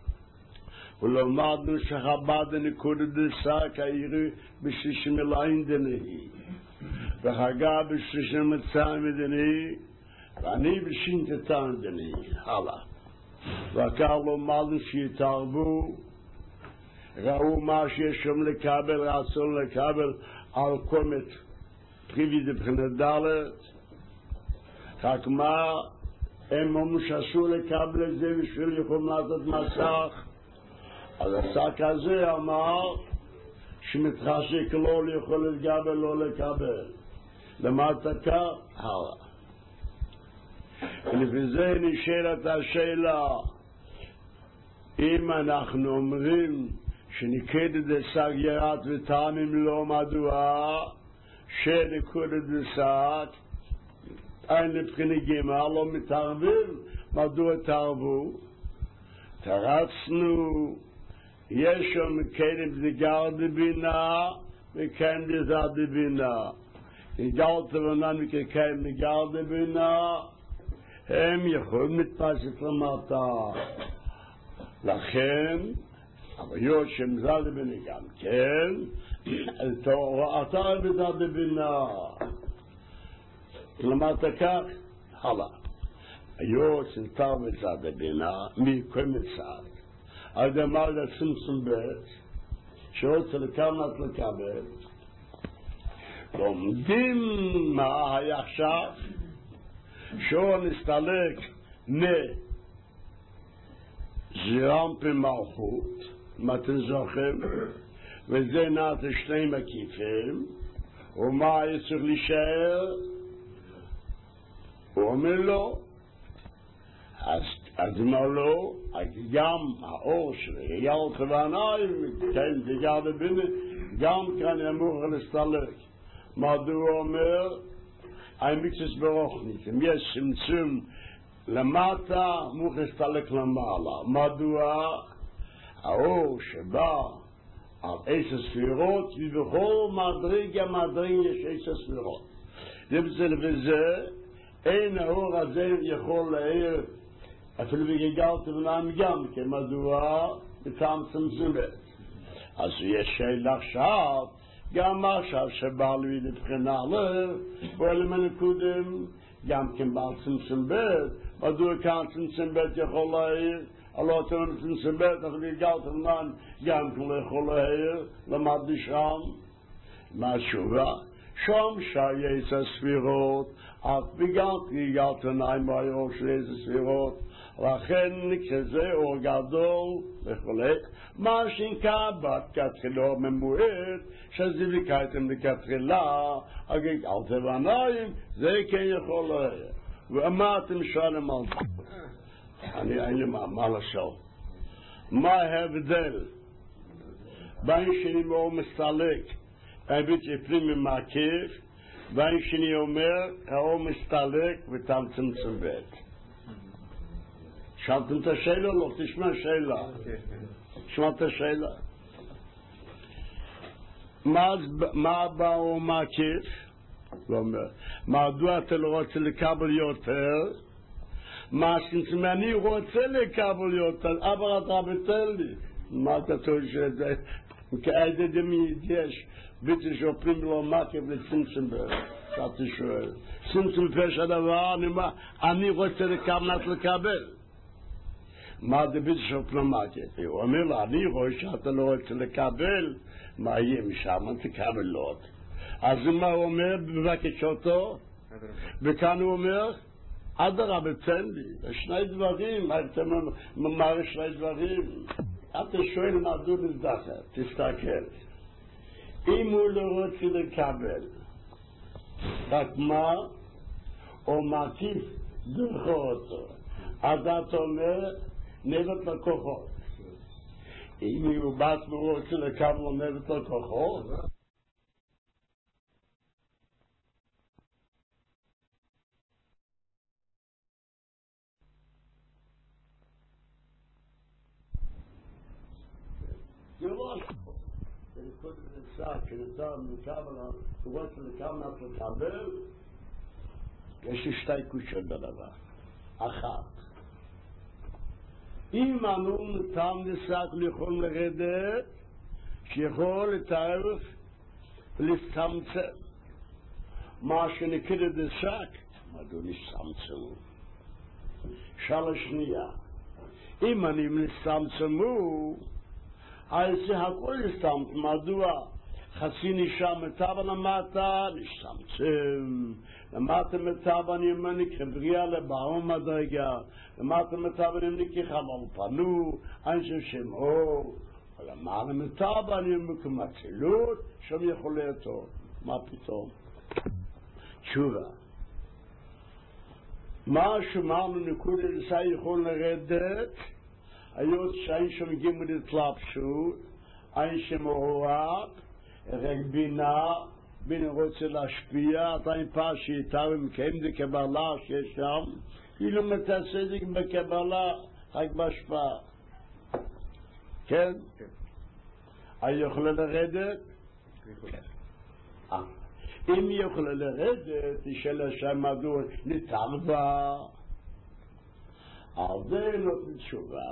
ולמדנו שחב"ד נקודה דשק העירי בשישים אליים דנהי. וחגה בשרישן מצרים מדני, ואני בשינת תן מדני, הלאה. וקר לו מלו שיתערבו, ראו מה שיש שם לקבל, רצון לקבל על קומת פריבי דבחינת דלת, רק מה הם אומרים שאסור לקבל את זה בשביל יכולים לעשות מסך. אז השק הזה אמר שמתחשק לא יכול לקבל, לא לקבל. למטה כך, הלאה. ולפי זה נשאלת השאלה, אם אנחנו אומרים שנקדת דשק ירד וטעמים לא מדוע, שנקודת דשק, אין לבחיני גימה, לא מתערבים, מדוע תערבו? תרצנו, יש שם כן בדגר דבינה, וכן דזר דבינה. דגר תבונן וכן דגר דבינה, הם יכולים להתפשט למטה. לכן, אבל יש שם זר דבינה גם כן, אתה בזר דבינה. למטה כך, הלאה. היו סנטר בצד הבינה, מכל מצד. על דמר לצמצום בית, שרוצה לקמת לקבל. לומדים מה היה עכשיו, שהוא נסתלק מזרם במלכות, מה אתם זוכרים? וזה נעת שני מקיפים, ומה היה צריך להישאר? הוא אומר לו, אז, אז אמר לו, גם האור של אייל כווניים, כן, דגר דבינה, גם כאן אמור להסתלק. מדוע אומר, האמיתוס ברוכנית, אם יש צמצום למטה, מוך להסתלק למעלה. מדוע? האור שבא על עשר ספירות, ובכל מדרגה מדרגה יש עשר ספירות. זה בזה וזה, אין האור הזה יכול להעיר אפילו בגלגלת בנם גם כן, מדוע? בטעם צמצום בית. אז יש שאלה עכשיו, גם עכשיו שבא לי לבחינה לב, פועל מנקודם, גם כן בעל צמצום בית, מדוע כאן צמצום בית יכול להעיר? הלא אתם צמצום בית, אז בגלגלת בנם גם כן לא יכול להעיר, למד לשם. מה התשובה? שם שיש הספירות, אף בגלגלת גלגלת בנם באיור שיש הספירות, לכן כזה אור גדול וכולי, מה שנקרא בת כתחילו ממועט, שזיביקייתם לכתחילה, הגלגלת בניים, זה כן יכול להעיר. ומה אתם שואלים על זה? אני אין לי מה לשאול. מה ההבדל בין שני מאור מסתלק, הבית יפלים ממקיף, בין שני אומר, האור מסתלק ותם צמצום בית. שאלתם את השאלה? לא, תשמע שאלה. תשמע את השאלה. מה באור מקיף? לא אומר. מדוע אתה לא רוצה לקבל יותר? מה שצמצום, אני רוצה לקבל יותר, אבל אתה בטל לי. מה אתה תוהה שזה? כאיזה דמי יש, ביטי שופרים לו מקיף לצמצום בית. שאתה שואל. צמצום פשע דבר, אני רוצה לקבל לקבל. מה דביט שופלומטית? הוא אומר לו, אני רואה שאתה לא רוצה לקבל, מה יהיה משם? תקבל לו. אז מה הוא אומר בבקשתו? וכאן הוא אומר, אדרה בצן לי, שני דברים, אתה ממראה שני דברים. אתה שואל מה דו נזדחת, תסתכל. אם הוא לא רוצה לקבל, רק מה? או מקיף דרכו אותו. אז אתה אומר, נבט לקוחות. אם הוא בת רוצה לקבל נבט לקוחות, זה לא אשכו. זה לקוד בנצח, כנצח מקבל, הוא רוצה לקבל לקבל, יש לי שתי קושות בדבר. אחת, אם אנו נתם נשק ליכול לרדת, שיכול לתאר ולסתמצם. מה שנקרא דשק, מדוע נסמצמו? שאלה שנייה, אם אני נסמצמו, אז זה הכל נסמצם, מדוע? חצי נשאר מטבע למטה, נסמצם, למטה מטבע נאמני כבריאה לבעל מדרגה, למטה מטבע נאמני כחבל פנו, אנשי שם אור, ולמעלה מטבע נאמני כמצלות, שם יכול לאתו, מה פתאום? תשובה, מה שאמרנו נקודה לסי יכול לרדת, היות שאין שם גימד התלבשות, אין שם אוהב, רק בינה, בינה רוצה להשפיע, עדיין פשי איתה ומקיים די קבלה שיש שם, אילו מתעסק בקבלה, רק בהשפעה. כן? כן. היא יכולה לרדת? כן. אם היא יכולה לרדת, תשאל השם מדוע ניתן בה. על זה נותן תשובה.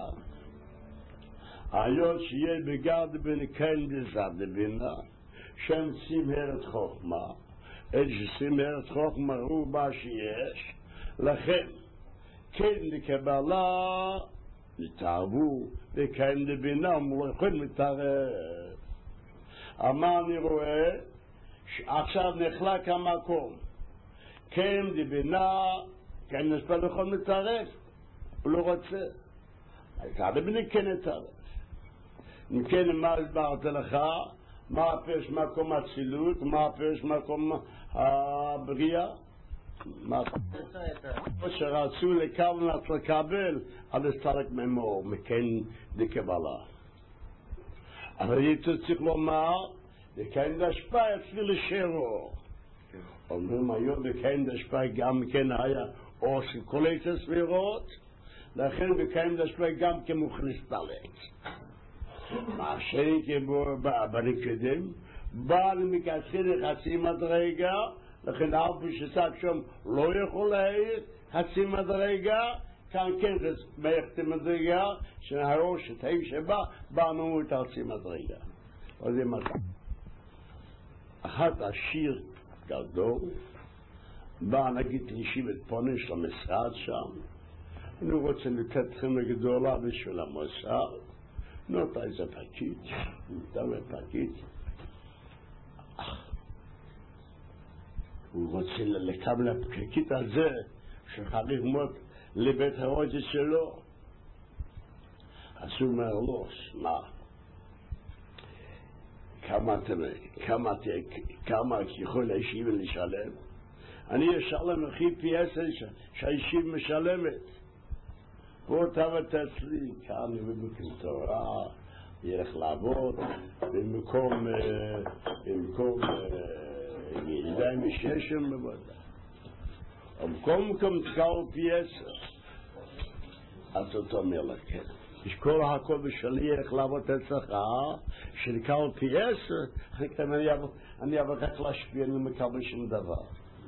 היות שיהיה בגד בין כן דזד בינה, שם סימרת חוכמה, את שסימרת חוכמה הוא מה שיש, לכן כן לקבלה נתערבו, וכן לבינה מולכן מתערב. מה אני רואה? עכשיו נחלק המקום, כן לבינה, כן נספה לכל מתערב, הוא לא רוצה. הייתה לבינה כן נתערב. אם כן, מה הסברת לך? מה הפרש מקום הצילות? מה הפרש מקום הבריאה? מה שרצו לקבל לקבל על הסתלק ממור, מכן לקבלה. אבל הייתו צריך לומר, לכן דשפע אצלי לשרו. אומרים היום בכן דשפע גם כן היה אור של כל עשר סבירות, לכן בכן דשפע גם כמוכניס תלת. מה שכבו בנקדם, בעל מקצר חצי מדרגה, לכן אף ששק שם לא יכול להעיר חצי מדרגה, כאן כן זה בערכת מדרגה, שהאור שתאים שבא, באנו את חצי מדרגה. וזה מצב. אחת השיר גדול, בא נגיד לישיב את פונש למשרד שם, אני רוצה לתת לכם גדולה בשביל המוסר, נוטה איזה פקיד, נוטה פקיד, הוא רוצה לקבל הפקיד הזה, שחריך מות לבית הרודי שלו, אז הוא אומר לו, מה? כמה יכול להשיב ולשלם? אני אשלם הכי פי עשר שהישיב משלמת. בוא תבט אצלי, כאן ובקנטורה, ילך לעבוד במקום, במקום ידיים מששם בבודה. במקום מקום תקעו פי עשר. אז אותו אומר לה, כן. יש כל הכל בשלי ילך לעבוד אצלך, שנקעו פי עשר, אני אבוא רק להשפיע, אני מקבל שום דבר.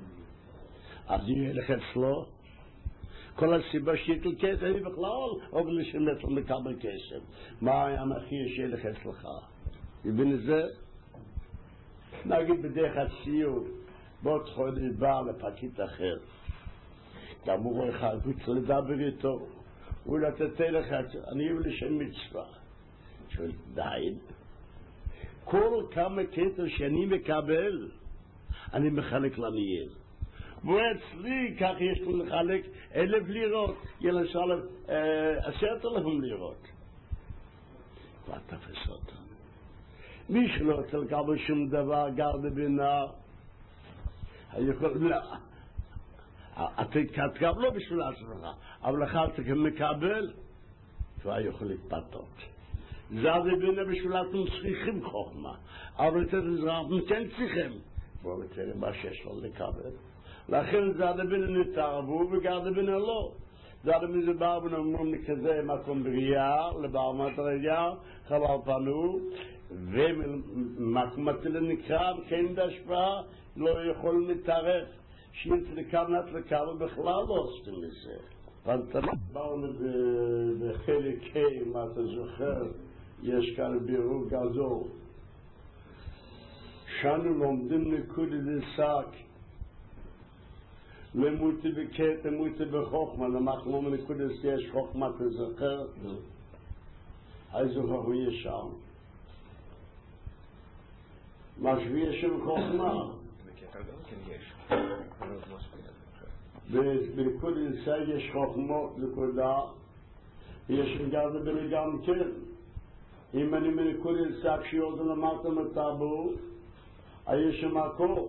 אז אני ילך אצלו, כל הסיבה שיתו כסף, אני בכלל, אבל לשמת לו מקבל כסף. מה המחיר שילך אצלך? מבין את זה? נגיד בדרך הציור, בוא תחוד לדבר לפקיד אחר. גם הוא רואה אחד, הוא צריך לדבר איתו. הוא לתתה לך, אני אוהב לשם מצווה. שואל, די. כל כמה כתר שאני מקבל, אני מחלק לנייר. ואצלי כך יש לו לחלק אלף לירות, יהיה לשלם עשרת אלפים לירות. כבר תפס אותו. מי שלא רוצה לקבל שום דבר, גר בבינה, היכול, לא. אתה תקבל לא בשביל עצמך, אבל לך אתה מקבל, כבר יכול להתפתות. זה בבינה בשביל אתם צריכים חוכמה, אבל אתם כן צריכים. בואו תראה מה שיש לו לקבל. לכן זה הדבין נתערבו וגם הדבין לא. זה הדבין זה בא ונאמרים כזה מקום בריאה, לבעל מדרגה, חבל פנו, ומקום מטילה נקרא, כן דשפה, לא יכול להתערב. שירצה לקבלת לקבל בכלל לא עושים לזה. פנתנות באנו בחלק ה', מה אתה זוכר, יש כאן בירור גדול. שאנו לומדים נקודת עסק, למותי בקט, למותי בחוכמה, למחלום נקודס יש חוכמה תזכר, איזו חוכמה יש שם. מה שביע שם חוכמה? בקטע גם כן יש. בנקודס יש חוכמה, נקודה, יש גם בני גם כן. אם אני מנקודס כשיורדו למטה מטאבו, יש שם הכל.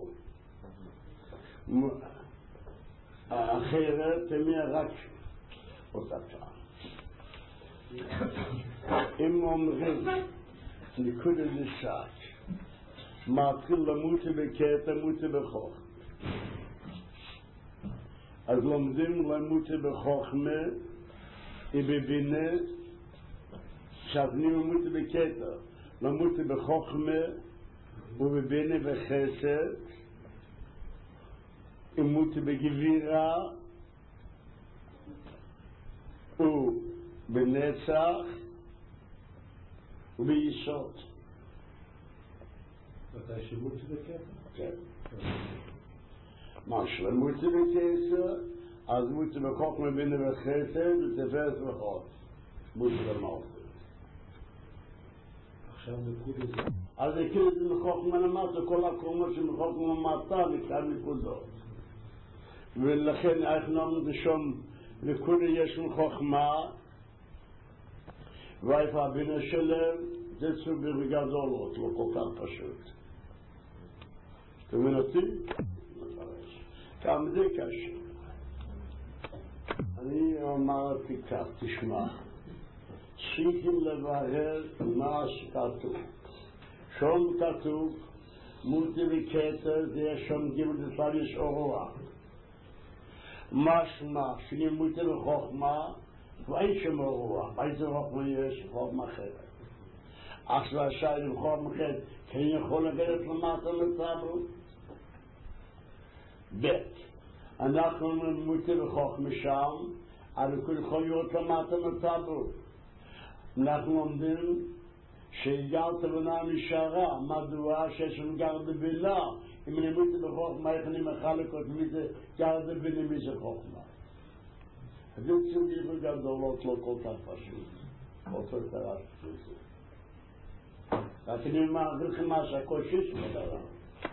אחרת תמיד רק אותה שעה. אם אומרים נקודה לשעת, מתחיל למות בקט, למות בחוכמה. אז לומדים למות בחוכמה, ובבינה, שאני למות בקט, למות בחוכמה, ובבינה וחסד, אמות בגבירה ובנצח וביסוד. מתי שמות בקטע? כן. מה שלמות בקטע, אז מות בחוכמה בינה וחסד ותפארת וחוד. מות במלכות. עכשיו נקוד את זה. אז הכיר את זה מחוכמה למטה, כל הקומות שמחוכמה למטה נקרא נקודות. ולכן אנחנו אומרים שום נקודה יש מחוכמה ואיפה הבינה שלהם זה סובר גדולות, לא כל כך פשוט. אתם מבינים אותי? גם זה קשה. אני אמרתי כך, תשמע, צריכים לברר מה שכתוב. שום כתוב, מותי וקטע, זה יש שם גימל דפר יש אורוח. משמע, שלימותי לחוכמה, ואין שם אורוח. איזה חוכמה יש? חוכמה אחרת. עכשיו השאלה עם חוכמה אחרת, כן יכול לגדת למטה לטאבו? ב' אנחנו מותי לחוכמה שם, אבל כל יכול להיות למטה לטאבו. אנחנו לומדים שהגעת בנה משערה, מדוע שיש לנו גר בבינה, אם אני מותי בחוכמה, איך אני מחלק את מי זה גר בבינה, מי זה חוכמה. אז זה ציורים גדולות לא כל כך פשוט, אותו קרה שזה. רק אני מעביר לכם מה שהקושי שמדרה.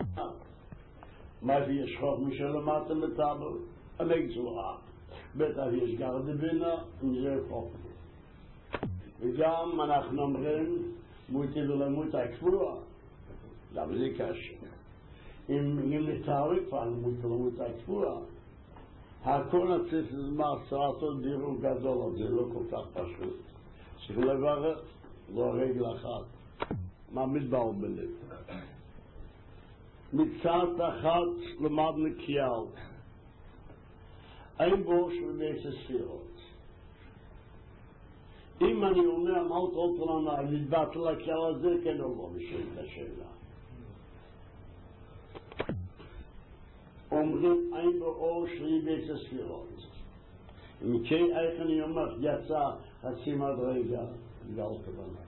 מה יש חוכמה שלמטה לטאבו? אני צורה. בטח יש גר בבינה, מי זה חוכמה. וגם אנחנו אומרים מותי ולמות הקבוע, למה זה קשה? אם נתאר כבר מותי ולמות הקבוע, הכל צריך לעשות דירוג גדול, זה לא כל כך פשוט. צריך לברר, לא רגל אחת. מה מתבאו בלב? מצד אחת למדנו קייל, אין בו שבייס הספירות. אם אני אומר, מלט אופלנה, מתבטל הקייל הזה, כן או לא, בשביל את השאלה. אומרים, אין בו אור שלי בית הספירות. אם כן, איך אני אומר, יצא חצי מדרגה, גל כוונה.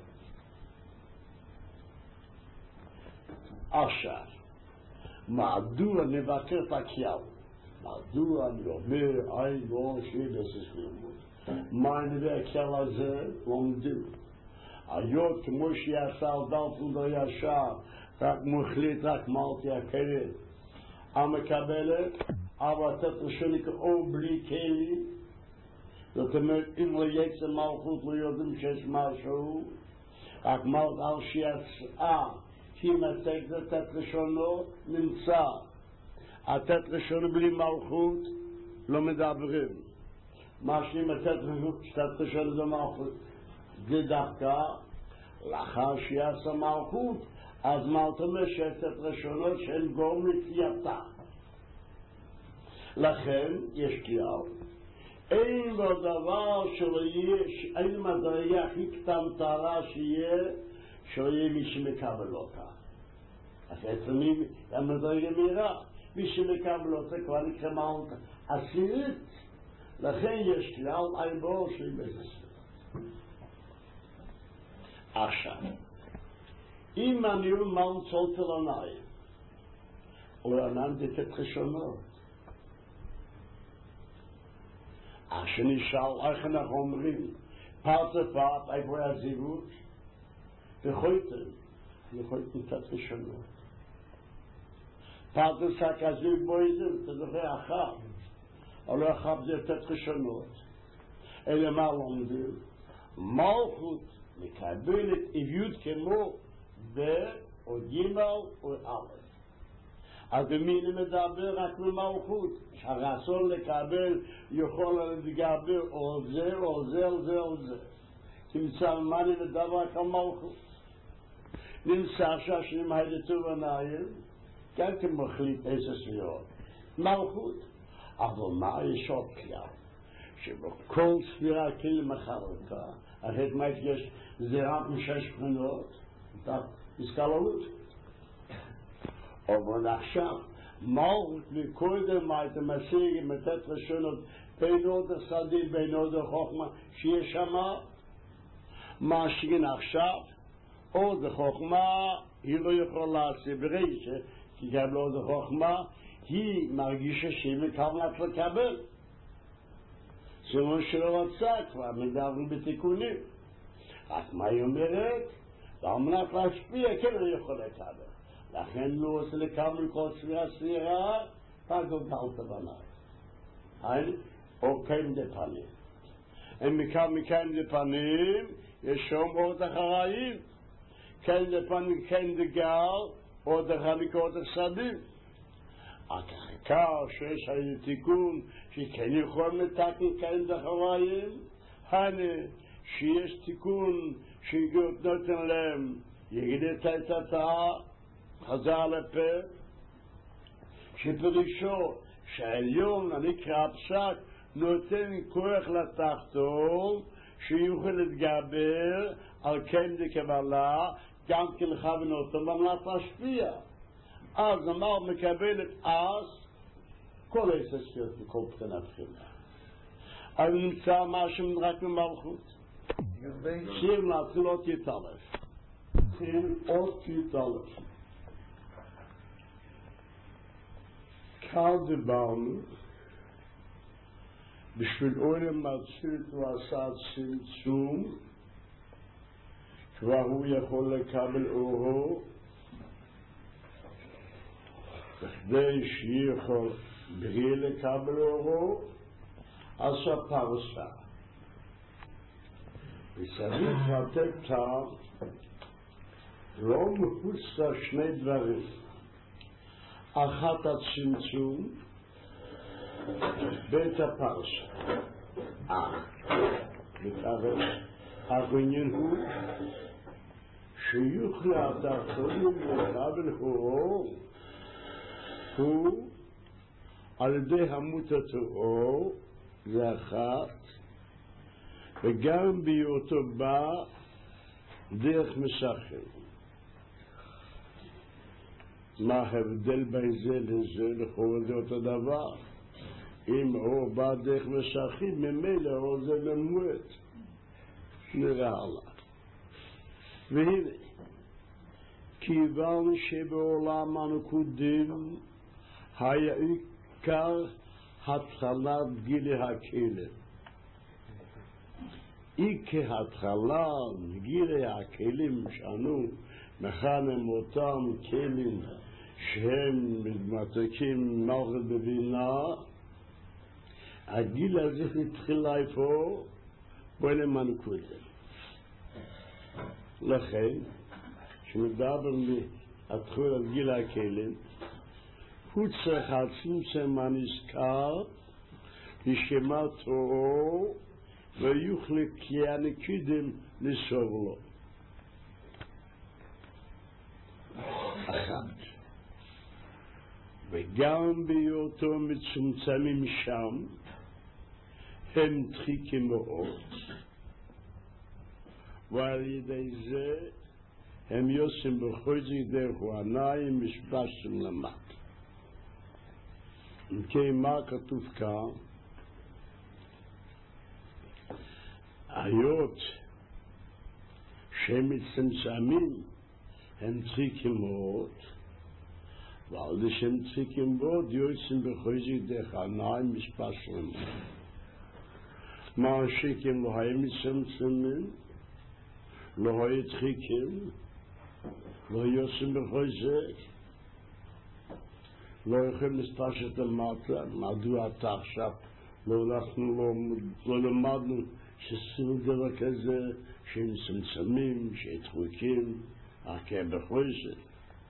עכשיו, מדוע נבקר את הקייל? מדוע אני אומר, אין בו אור שלי בית הספירות? מה נביא הקייל הזה? לומדים. היות כמו שיעשה על דלפון לא ישר, רק מוחליט, רק מלטי הקרב. המקבלת, אבל לתת ראשוני כאור בלי כלי, זאת אומרת, אם לא יצא מלכות לא יודעים שיש משהו, רק מלט על שיצאה, כי מצג זה תת ראשונו, נמצא. התת ראשונו בלי מלכות, לא מדברים. מה שנים התת ראשונו זה מלכות. זה דווקא, לאחר שיצא מלכות, אז מלט אומר שהתת ראשונות שהן גורם לתייתה. לכן יש קייל. אין בו דבר שלא יהיה, אין מדרגה הכי קטנטרה שיהיה, שלא יהיה מי שמקבל אותה. אז עצמי, המדרגה מהירה, מי שמקבל אותה כבר נקרא מלט עשירית. לכן יש קייל, אין בו שהיא בסדר. עכשיו, אם אני אומר צולת על עיניים, או עיניים דקת ראשונות, השני שאל, איך אנחנו אומרים, פרט לפרט, איפה היה זיווג? וחויתם, וחויתם קצת ראשונות. פרט לשק הזיווג בויזם, אתה זוכר אחר, אבל לא אחר זה קצת ראשונות. אלא מה לומדים? מלכות מקבלת אביות כמו ב או ג' או א'. אז במי אני מדבר רק במלכות? שהרצון לקבל יכול לדבר או זה או זה או זה או זה. תמצא מה אני מדבר רק על מלכות. נמצא שהשנים הידתו בניים, גם כמחליט איזה סבירות. מלכות. אבל מה יש עוד כלל? שבכל ספירה כאילו מחר אותה, אחרי מה יש זירה משש בחינות, הסקללות. אבל עכשיו, מלכות מקודם מה אתה משיג מתת ראשונות בין עוד הסדין, בין עוד החוכמה שיש שם, מה שגין עכשיו, עוד החוכמה היא לא יכולה לעשות ברגע, כי גם לא עוד החוכמה, היא מרגישה שהיא מקבלת לקבל. זה מה שלא רצה, כבר מדברים בתיקונים. רק מה היא אומרת? והמנת להשפיע, כן אני יכול לקבל. לכן לא רוצה לקבל כל סבירה סבירה, פגו גלת בניים. או כן דפנים. הם מכאן מכאן דפנים, יש שם עוד אחראים. כן דפנים, כן דגל, עוד אחראים עוד אחסדים. הכחקה שיש איזה תיקון שכן יכול לתקן כן דחריים, הנה שיש תיקון שנותן להם יגיד את ההצעה חזר לפה שפרישו שהעליון הנקרא הפסק נותן כוח לתחתון שיוכל להתגבר על כן דקבלה גם כן לכוון אותו במנת להשפיע. אז אמר מקבלת אז כל איזה ספיות בכל בחינה בחינה. אבל נמצא משהו רק במלכות. שיר להתחיל עוד יתעלף. התחיל עוד יתעלף. קל דיברנו בשביל עולם מצית ועשה צמצום כבר הוא יכול לקבל אורו בכדי שיכול בלי לקבל אורו עשה פרסה וצריך לתת טעם לא מחוץ לשני דברים אחת הצמצום בית הפרסה אך מתארץ העניין הוא שיוכל התחתונים לקבל אורו הוא על ידי המותת האור זה אחת וגם בהיותו בא דרך משחק. מה ההבדל בין זה לזה? לכאורה זה אותו דבר. אם אור בא דרך משחקים ממילא אור זה למועט נראה לה. והנה כיוון שבעולם הנקודים היה עיקר התחלת גילי הכלים. עיקר התחלת גילי הכלים שאנו מכנים אותם כלים שהם מתמתקים מלכות בבינה, הגיל הזה התחיל איפה? בעולם הנקודים. לכן שמדבר להתחיל על גיל הכלים הוא צריך הצמצם הנזכר לשמה תורו ויוכל כי הנקודים לסור לו. אחת וגם בהיותו מצומצמים שם הם דחיקים מאוד ועל ידי זה הם יוצאים בכל זה דרך העיניים משפשתם למטה. אם כן מה כתוב כאן? היות שהם מצמצמים הם דחיקים מאוד ועל זה שהם דחיקים מאוד יוצאים בכל זה דרך העיניים משפשתם למטה. מעשיקים לא היו מצמצמים, לא היו דחיקים, לא היו עושים בחוזק, לא יכולים לספשת למטה. מדוע אתה עכשיו לא אנחנו לא, לא למדנו שסביב דבר כזה שהם צמצמים, שהם דחוקים, אך בחוזק.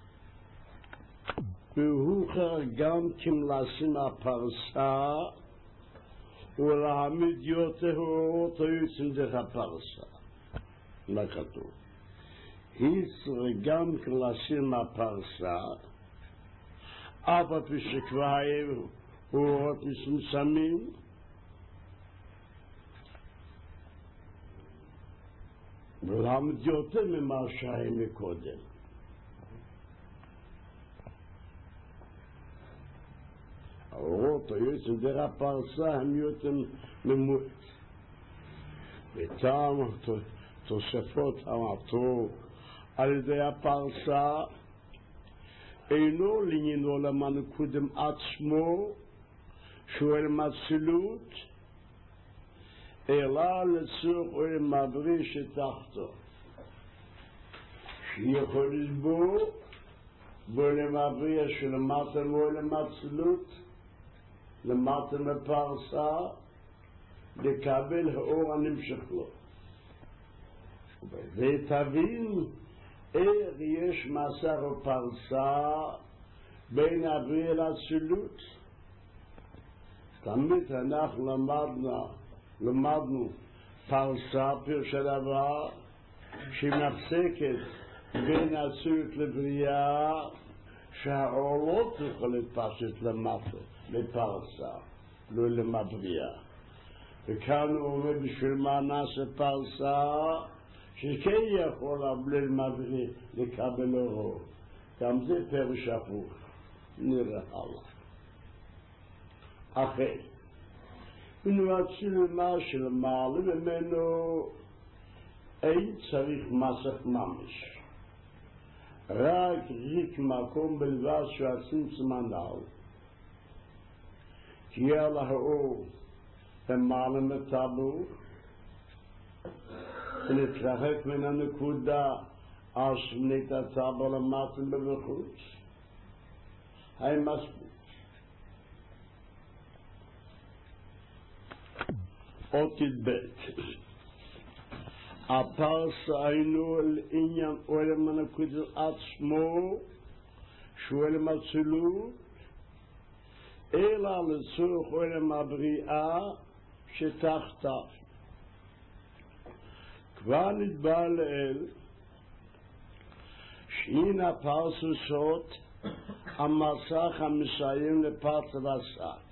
והוא גם כמלשים הפרסה ולהעמיד יותר אורות היוצאים דרך הפרסה. מה כתוב? היצר גם כמלשים הפרסה אף על פי שכבר היו אורות מצומצמים, ולהעמיד יותר ממה שהיה מקודם. האורות היוצאים דרך הפרסה הם יותר ממועט. וטעם תוספות המטרו על ידי הפרסה אינו לעניינו למען קודם עצמו שהוא עולם אצילות, אלא לצורך עולם הבריא שתחתו, שיכול לסבור בעולם הבריא שלמטה מעולם אצילות למטה מפרסה לקבל האור הנמשך לו. ותבין איך יש מסר ופרסה בין הבריא לאצילות. תמיד אנחנו למדנו, למדנו פרסה פירוש הדבר שמפסקת בין אצילות לבריאה, שהאור לא תוכל להתפשט למטה לפרסה, לא למבריאה. וכאן הוא אומר בשביל מה נעשה פרסה, שכן יכול בלי למבריא לקבל אורו. גם זה פירוש הפוך. נראה הלאה. אחרי ונועצים מה שלמעלה ממנו אין צריך מסך ממש, רק ריק מקום בלבד שהצמצום הנ"ל, כי על האור למעלה מטבור ונתרחק מן הנקודה על שמנית הטבור למטה מבחוץ. האם מספיק? אותית ב' הפרסה אינו לעניין עולם הנקודה עצמו שהוא עולם אצילות, אלא לצורך עולם הבריאה שתחתיו. כבר נדבר לאל שהנה הפרסות המסך המסיים לפרסה ועסק,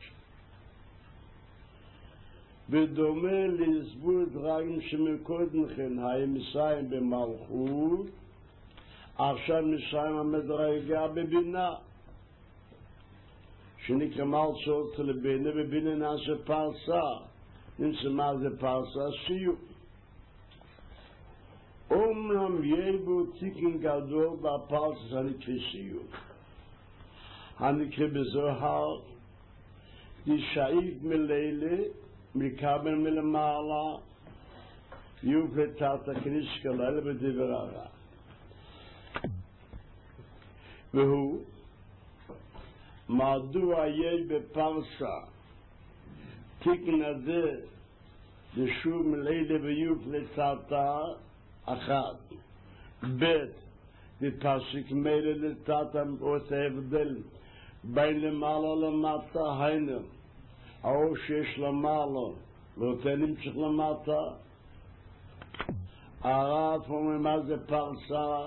ודומה להסבור דברים שמקודם כן היו מסיים במלכות, עכשיו מסיים המדרגה בבינה, שנקרא מלצות לבינה, בבינה נעשה פרסה. נמצא מה זה פרסה? סיום. אומנם יהיה בו תיקן גדול בפרסה הנקרא סיום, הנקרא בזוהר דשאיף מלילה מקבל מלמעלה יופלטת הכניס כלל בדבר הרע. והוא מדוע יהיה בפרסה תיקן הזה לשוב מלילה ויופלטת אחת, בית בפרסיק מילה לטאטם עוד ההבדל בין למעלה למטה, היינו האור שיש למעלה ואותה נמשך למטה. הרב אומר מה זה פרסה?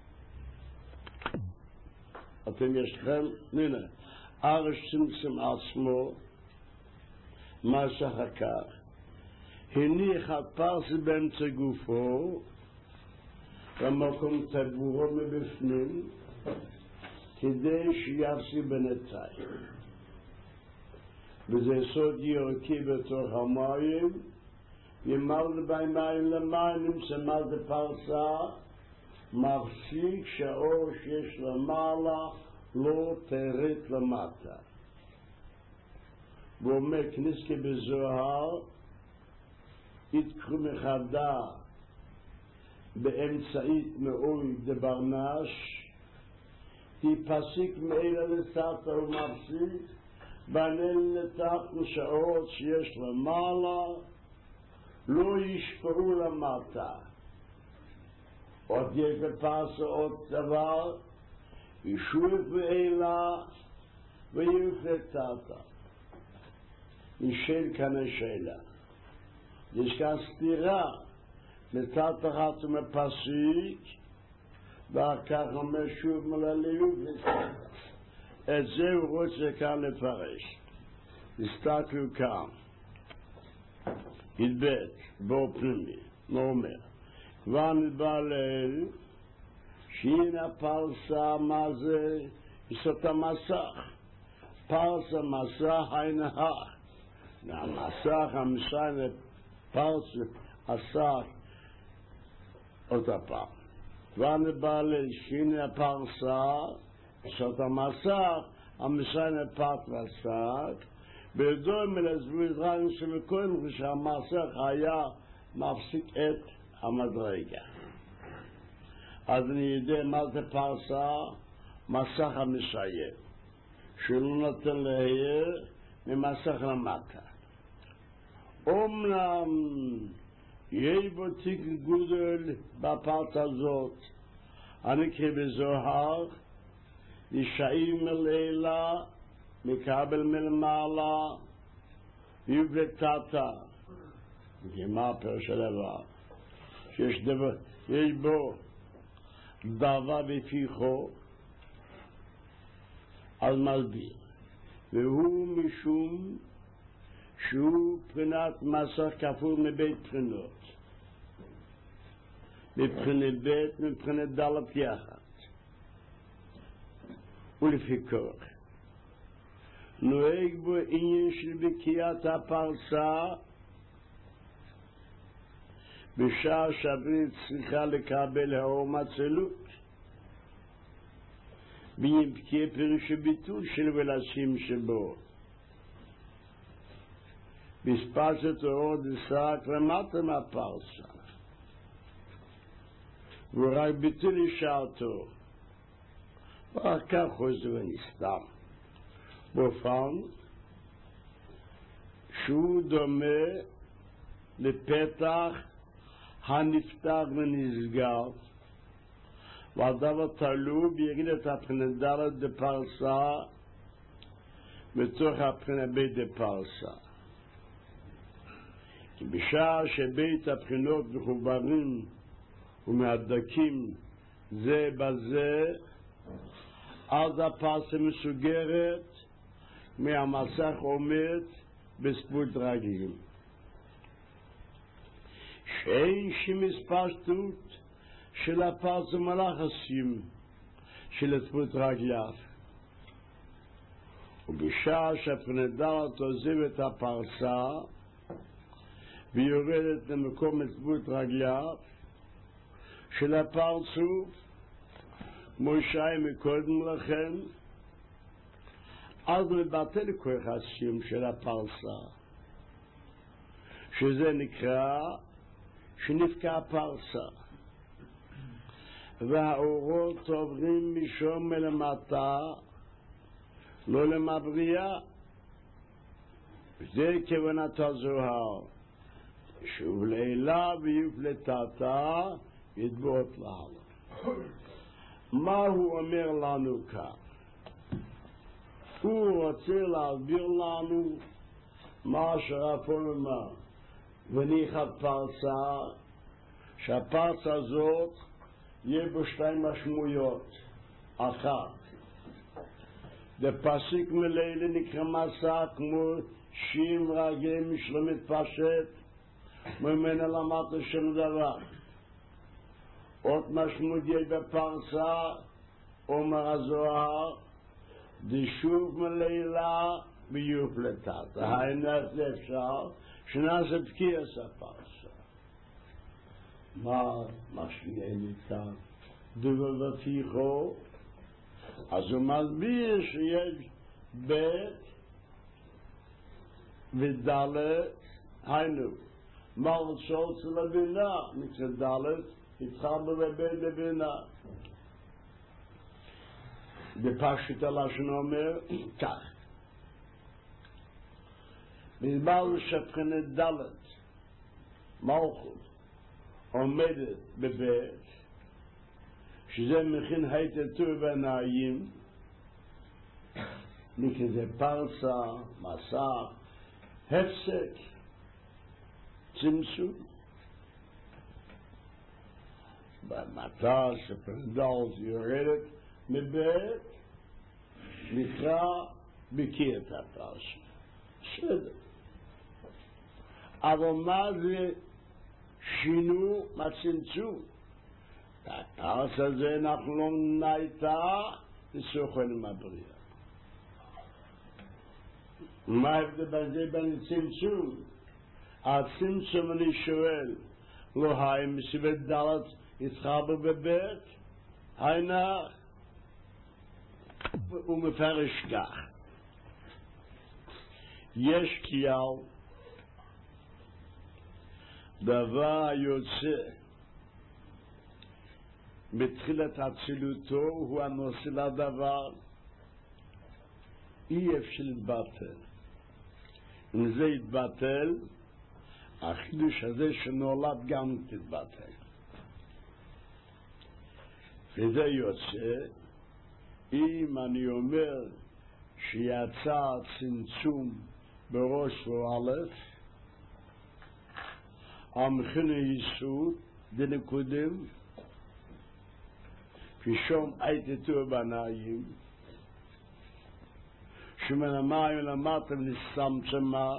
אתם יש לכם? הנה, ארש צמצם עצמו, מה שאחר כך הניח הפרסה באמצע גופו במקום טבורו מבפנים כדי שיפסי בינתיים, וזה סוד ירקי בתוך המים, ימלא בין מים למים. נמצא מה זה פרסה? מפסיק שהאור שיש למעלה לא תרד למטה. ואומר כניסקי בזוהר יתקחו מחדה באמצעית מאוי דברנש, תיפסיק מאלה לסטה ומפסיק, בנן לתחת שעות שיש למעלה, לא ישפרו למטה. עוד יש בפרסה עוד דבר, ישוב ואלה ויופלטתה. נשאל כאן השאלה. יש כאן סתירה מצד אחת ומפסיק, ואחר כך אומר שוב מלאליות וסתירה. את זה הוא רוצה כאן לפרש. הסתכלו כאן. התבט, בו פנימי, מה אומר? כבר נדבר לאל, שהנה פרסה, מה זה? יש אותה מסך. פרסה, מסך, הנה הך. והמסך, המשנה, פרסה, הסך, אותה פעם. כבר נדבר לאל, שהנה פרסה, יש אותה מסך, המשנה, פרט והסך, בדומה מלסבו יתראים שמקודם כשהמסך היה מפסיק את המדרגה. אז אני יודע מה זה פרסה, מסך המסיים, שלא נותן להעיר ממסך למטה. אומנם יהיה בו תיק גודל בפרט הזאת, הנקרא בזוהר, ישעים מלילה, מקבל מלמעלה, יובלטתה. מה פירוש הדבר? שיש דבר, יש בו דבר בפיחו, אז מסביר. והוא משום שהוא בחינת מסך כפול מבית בחינות. מבחינת בית, מבחינת דלת יחד. ולפי כך. נוהג בו עניין של בקיעת הפרסה בשעה שהברית צריכה לקבל האום הצלות, ועם בקיע פירוש הביטול של ולשים שבו. בספשת אור דסק למטה מהפרסה, והוא רק ביטול לשעתו, ואחר כך חוזר ונסתם. באופן שהוא דומה לפתח הנפתח ונסגר, והדבר תלוי בירידת הבחינה דלת דפרסה בתוך הבחינה בית דפרסה. כי בשעה שבית הבחינות מחוברים ומהדקים זה בזה, אז הפרסה מסוגרת מהמסך עומד בספות רגלים. שאין שמספר שטות של הפרסה מלאכסים של ספות רגליו. ובשעה שהפרנדרת עוזב את הפרסה ויורדת למקום ספות רגליו של הפרצוף, מושאי מקודם לכן, אז מבטל כוח הסיום של הפרסה, שזה נקרא שנפקע הפרסה, והאורות עוברים משום מלמטה, לא למבריאה. זה כוונת הזוהר, שוב לילה ויופלטתה יתבואות להלאה. מה הוא אומר לנו כאן? הוא רוצה להסביר לנו מה שרפון אמר, וניחת פרסה, שהפרסה הזאת יהיה בו שתי משמעויות. אחת, בפסיק מלילה נקרא מסע כמו שים רגל משלם מתפשט, ממנה למטה שום דבר. עוד משמעות יש בפרסה, אומר הזוהר, דשוב מלילה ויופלטת. העניין זה אפשר שנעשה בקיעס הפרסה. מה משמיע מכאן? דבר בפיחו. אז הוא מסביר שיש בית ודלת, היינו, מרשו של הבינה, מצדלת, התחבר לבין לבינה. בפשט הלשון אומר כך. בזמן שבחינת דלת, מלכות, עומדת בבית, שזה מכין היטטור בעיניים, מכזה פרסה, מסע, הפסק, צמצום. במטה שפרדלת יורדת מבית, נקרא בקיא את הפרשה. בסדר. אבל מה זה שינו מהצמצום? הפרשה הזה אנחנו לא נהייתה לסוכן עם הבריאה. מה ההבדל בין זה בין הצמצום? הצמצום אני שואל, לא האם מסביב דלת יתחבר בבית? היינה הוא מפרש כך. יש קייל דבר יוצא בתחילת הצילותו הוא הנושא לדבר אי אפשר להתבטל. אם זה יתבטל החידוש הזה שנולד גם תתבטל. וזה יוצא אם אני אומר שיצא צמצום בראש ואלף המכינו ייסוד דנקודם פשום הייתתו בנאים שמן המים למטה נסמצמה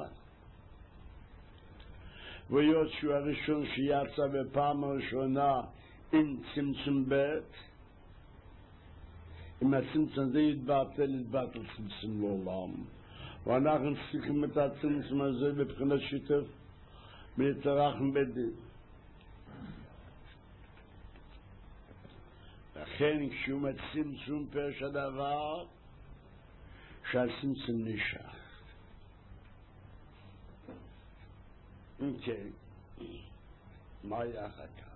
ויוצא הראשון שיצא בפעם הראשונה עם צמצום בית אם הצמצום זה יתבטל, יתבטל צמצום לעולם. ואנחנו צריכים את הצמצום הזה בבחינת שיתוף ולהתארח בדין. לכן כשהוא מצמצום פרש הדבר, שהצמצום נשאר. אוקיי, מה היה אחר כך?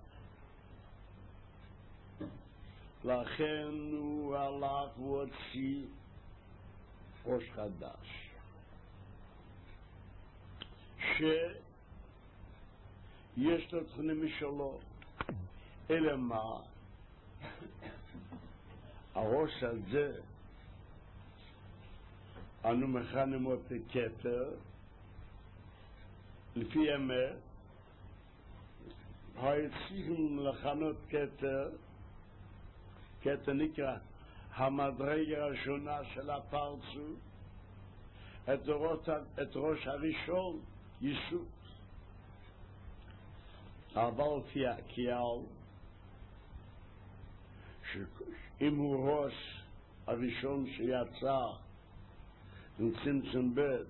לכן הוא הלך והוציא ראש חדש שיש לו תכנים משלו, אלא מה? הראש הזה אנו מכנים אותו כתר לפי אמת היציאים לכנות כתר כתר נקרא המדרגה הראשונה של הפרצוף את ראש, את ראש הראשון יסוד אבל קייל שאם הוא ראש הראשון שיצא עם צמצום בית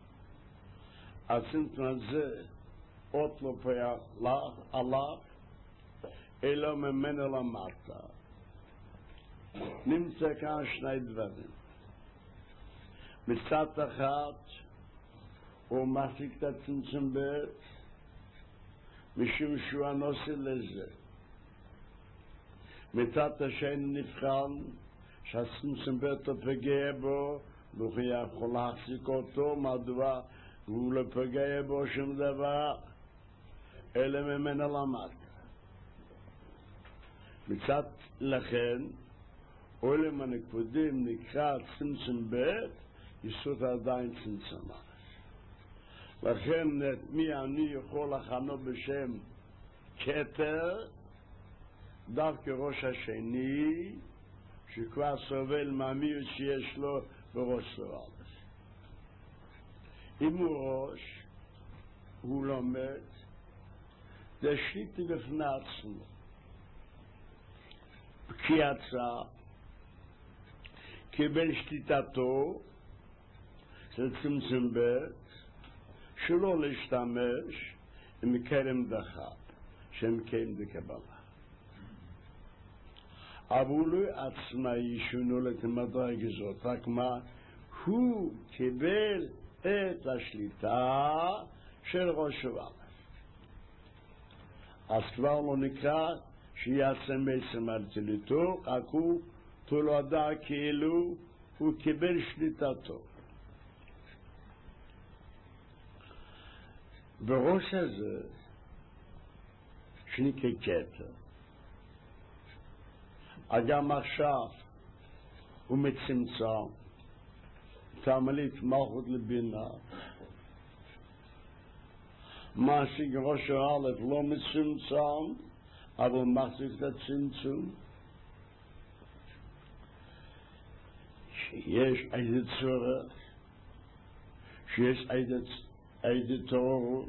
הצמצום הזה אות לא פיה עליו אלא ממנו למטה נמצא כאן שני דברים מצד אחד הוא מחזיק את הצמצום בית משום שהוא הנושא לזה מצד השני נבחן שהצמצום בית לא פגע בו והוא יכול להחזיק אותו מדוע הוא לא פגע בו שום דבר אלא ממנו למטה מצד לכן עולם הנקודים נקרא צמצום בית יסוד עדיין צמצמה לכן מי אני יכול לכנות בשם כתר דווקא ראש השני שכבר סובל מהמיעוט שיש לו בראש סובל אם הוא ראש הוא לומד זה שליטה בפני עצמו כי יצא קיבל שליטתו של צמצום בית שלא להשתמש עם כרם דחת שהם כן בקבלה אבל הוא לא עצמאי שהוא נולד למדרגה זאת רק מה הוא קיבל את השליטה של ראש ואלף אז כבר לא נקרא שיעשה מסם על צליתו, רק הוא תולדה כאילו הוא קיבל שליטתו. בראש הזה שנקרא כתר, גם עכשיו הוא מצמצם, תעמלית מלכות לבינה, מה שגראש האלף לא מצמצם, אבל מחזיק את הצמצום, שיש איזה צורך, שיש איזה, איזה תורות,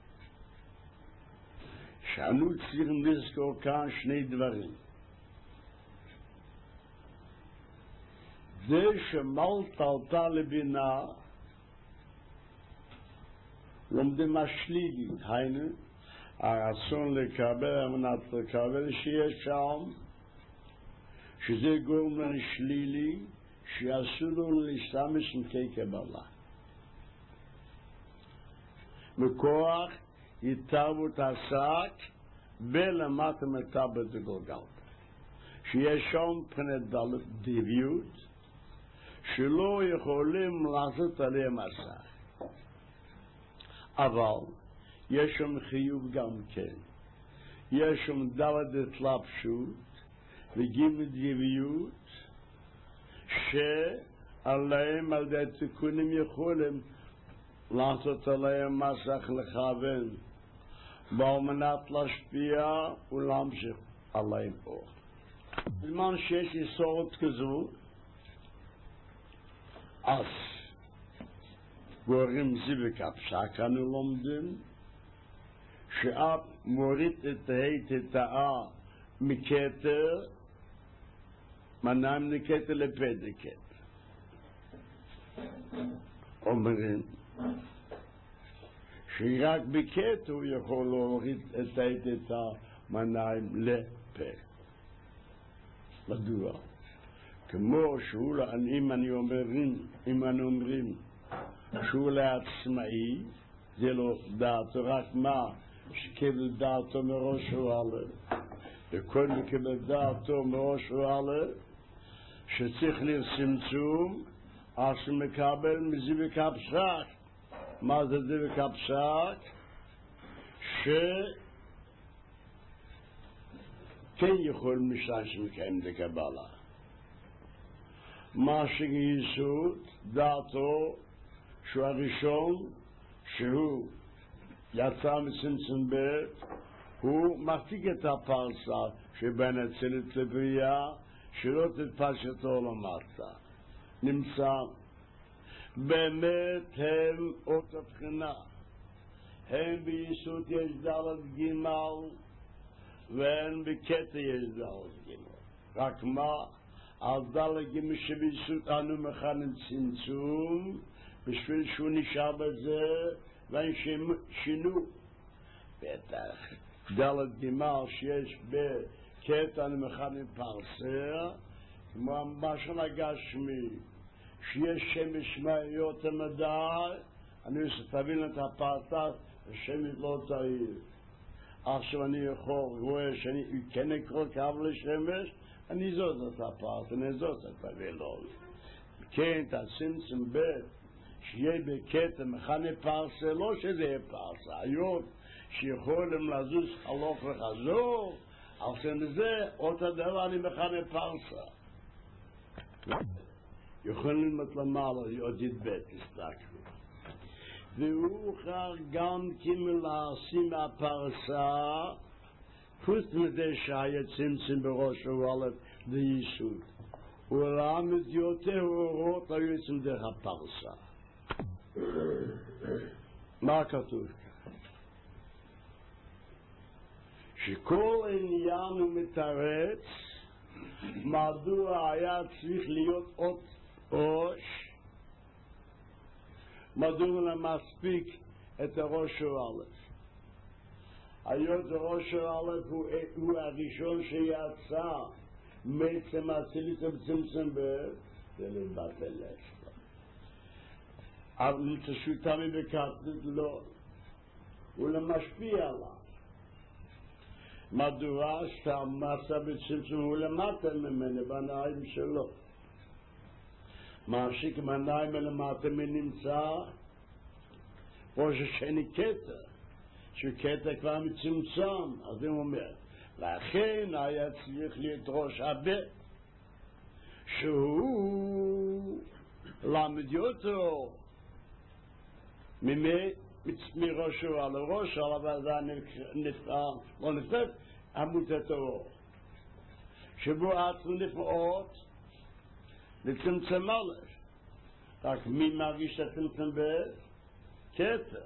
שאנו צריכים לזכור כאן שני דברים. זה שמלת עלתה לבינה, לומדים השלילי, היינו, הרצון לקבל, המנת לקבל שיש שם, שזה גורם לנו שלילי, שיעשו לנו להשתמש עם כי קבלה. מכוח התערבות השק, ולמטה מטבת וגולגלת. שיש שם פני דביות, שלא יכולים לעשות עליהם עשה. אבל יש שם חיוב גם כן. יש שם דלת התלבשות וגימל דביות שעליהם על די תיקונים יכולים לעשות עליהם מסך לכוון ועל מנת להשפיע ולהמשיך עליהם אור. בזמן שיש יסורת כזו, אז גורם זיבק הפסק אנו לומדים שאף מוריד את ההתתאה מכתר מנעים לכתר לפדקת. אומרים שרק בכתר הוא יכול להוריד את ההתתאה מנעים לפה. מדוע? כמו שהוא, אם אני אומרים, אם אני אומרים שהוא לעצמאי, זה לא דעתו, רק מה שקיבל דעתו מראש הוא עלה. וכל מקבל דעתו מראש הוא עלה, שצריך לצמצום, אז שמקבל מזיבק הפסק. מה זה זיבק הפסק? שכן יכול משתמש מקיים לקבלה. מה שגייסות דעתו שהוא הראשון שהוא יצא מצמצום ב' הוא מחזיק את הפרסה שבין הצלת לבריאה שלא תתפשט למטה. נמצא באמת הם אותה בחינה, הם ביסוד יש דלת גימל והן בקטע יש דלת גימל, רק מה על דלת גימל שביסוד אנו מכנים צמצום בשביל שהוא נשאר בזה ואין שינו. בטח דלת גימל שיש בקטע אנו מכנים פרסה, כמו המשל הגשמי שיש שמש מאיות המדע, אני תבין את הפרטה השמש לא תאיר. עכשיו אני יכול רואה שאני כן אקרוא קו לשמש, אני זאת את הפרטה, אני זאת את הווילול. כן, תצמצם בית שיהיה בקטע מכנה פרסה, לא שזה יהיה פרסה, היום שיכולים לזוז חלוף וחזור, אבל זה אותו דבר אני מכנה פרסה. יכולים ללמוד למעלה, עוד ידבט, הסתכלו. והוא אחר גם כאילו להשים מהפרסה, חוץ מזה שהיה צמצם בראש הוולד ליסוד. הוא לעמד יותר אורות היו יצאים דרך הפרסה. מה כתוב כאן? שכל עניין הוא מתרץ, מדוע היה צריך להיות עוד ראש, מדוע מספיק את הראש של א'. היות הראש של א' הוא, הוא הראשון שיצא מעצם הצילית ובצמצם ב' זה לבטל אצלו. אבל תשותה מבקטת לא, הוא למשפיע עליו. מדוע שהמסע בצמצום הוא למטה ממנו בעיניים שלו. משיק מעיניים למטה מנמצא ראש השני קטע, שקטע כבר מצומצם. אז הוא אומר, לכן היה צריך להיות ראש הבא, שהוא למד אותו מראשו על הראש, אבל זה נפער, לא נפער, עמוד התאור. שבו עצמו נפעות לצמצם עליו. רק מי מרגיש את הצמצם בקטע?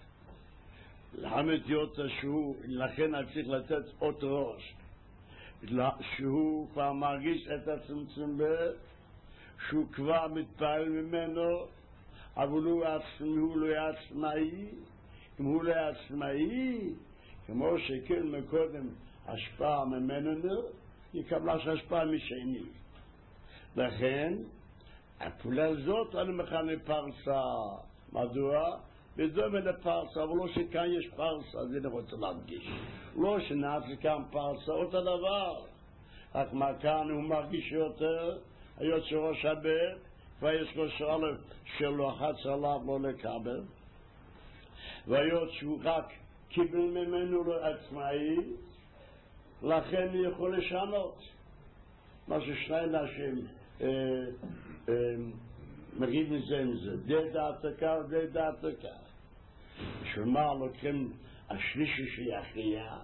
למד אותו שהוא, לכן אני צריך לתת עוד ראש. שהוא כבר מרגיש את הצמצם בקטע, שהוא כבר מתפעל ממנו, אבל הוא לא עצמאי. אם הוא לא עצמאי, כמו שכן מקודם השפעה ממנו, יקבלה שהשפעה משני. לכן, הפעולה הזאת אני מכנה פרסה. מדוע? בדומה לפרסה, אבל לא שכאן יש פרסה, זה אני רוצה להדגיש. לא שנעשה כאן פרסה, אותו דבר. רק מה כאן הוא מרגיש יותר, היות שראש הבית, ויש לו שאלה שלו לחץ עליו לא לקבל, והיות שהוא רק קיבל ממנו לא עצמאי, לכן הוא יכול לשנות. מה ששני אנשים מגיד מזה מזה, די דעתך ודי דעתך. בשביל מה לוקחים השלישי שיכריע?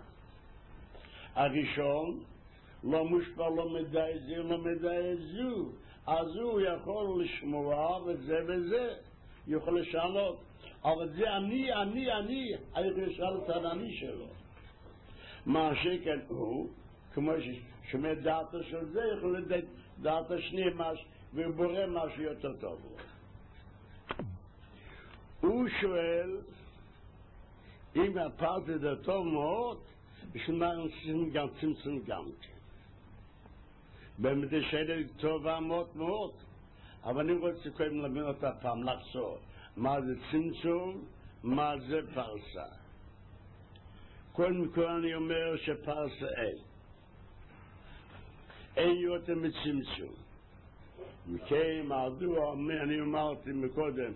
הראשון לא מושפע, לא מדע את זה, לא מדע את זו. אז הוא יכול לשמוע וזה וזה, יכול לשנות. אבל זה אני, אני, אני, אני יכול לשנות את אני שלו. מה שכן הוא, כמו ששומע דעתו של זה, יכול לדעת דעתו שני משהו, ובורא משהו יותר טוב. הוא שואל, אם הפעלת את זה טוב מאוד, בשביל מה עושים גם צמצום גם כן. באמת שאלה טובה מאוד מאוד, אבל אני רוצה קודם להבין אותה פעם לחזור. מה זה צמצום? מה זה פרסה? קודם כל אני אומר שפרסה אין. אין יותר מצמצום. מכן מדוע אני אמרתי מקודם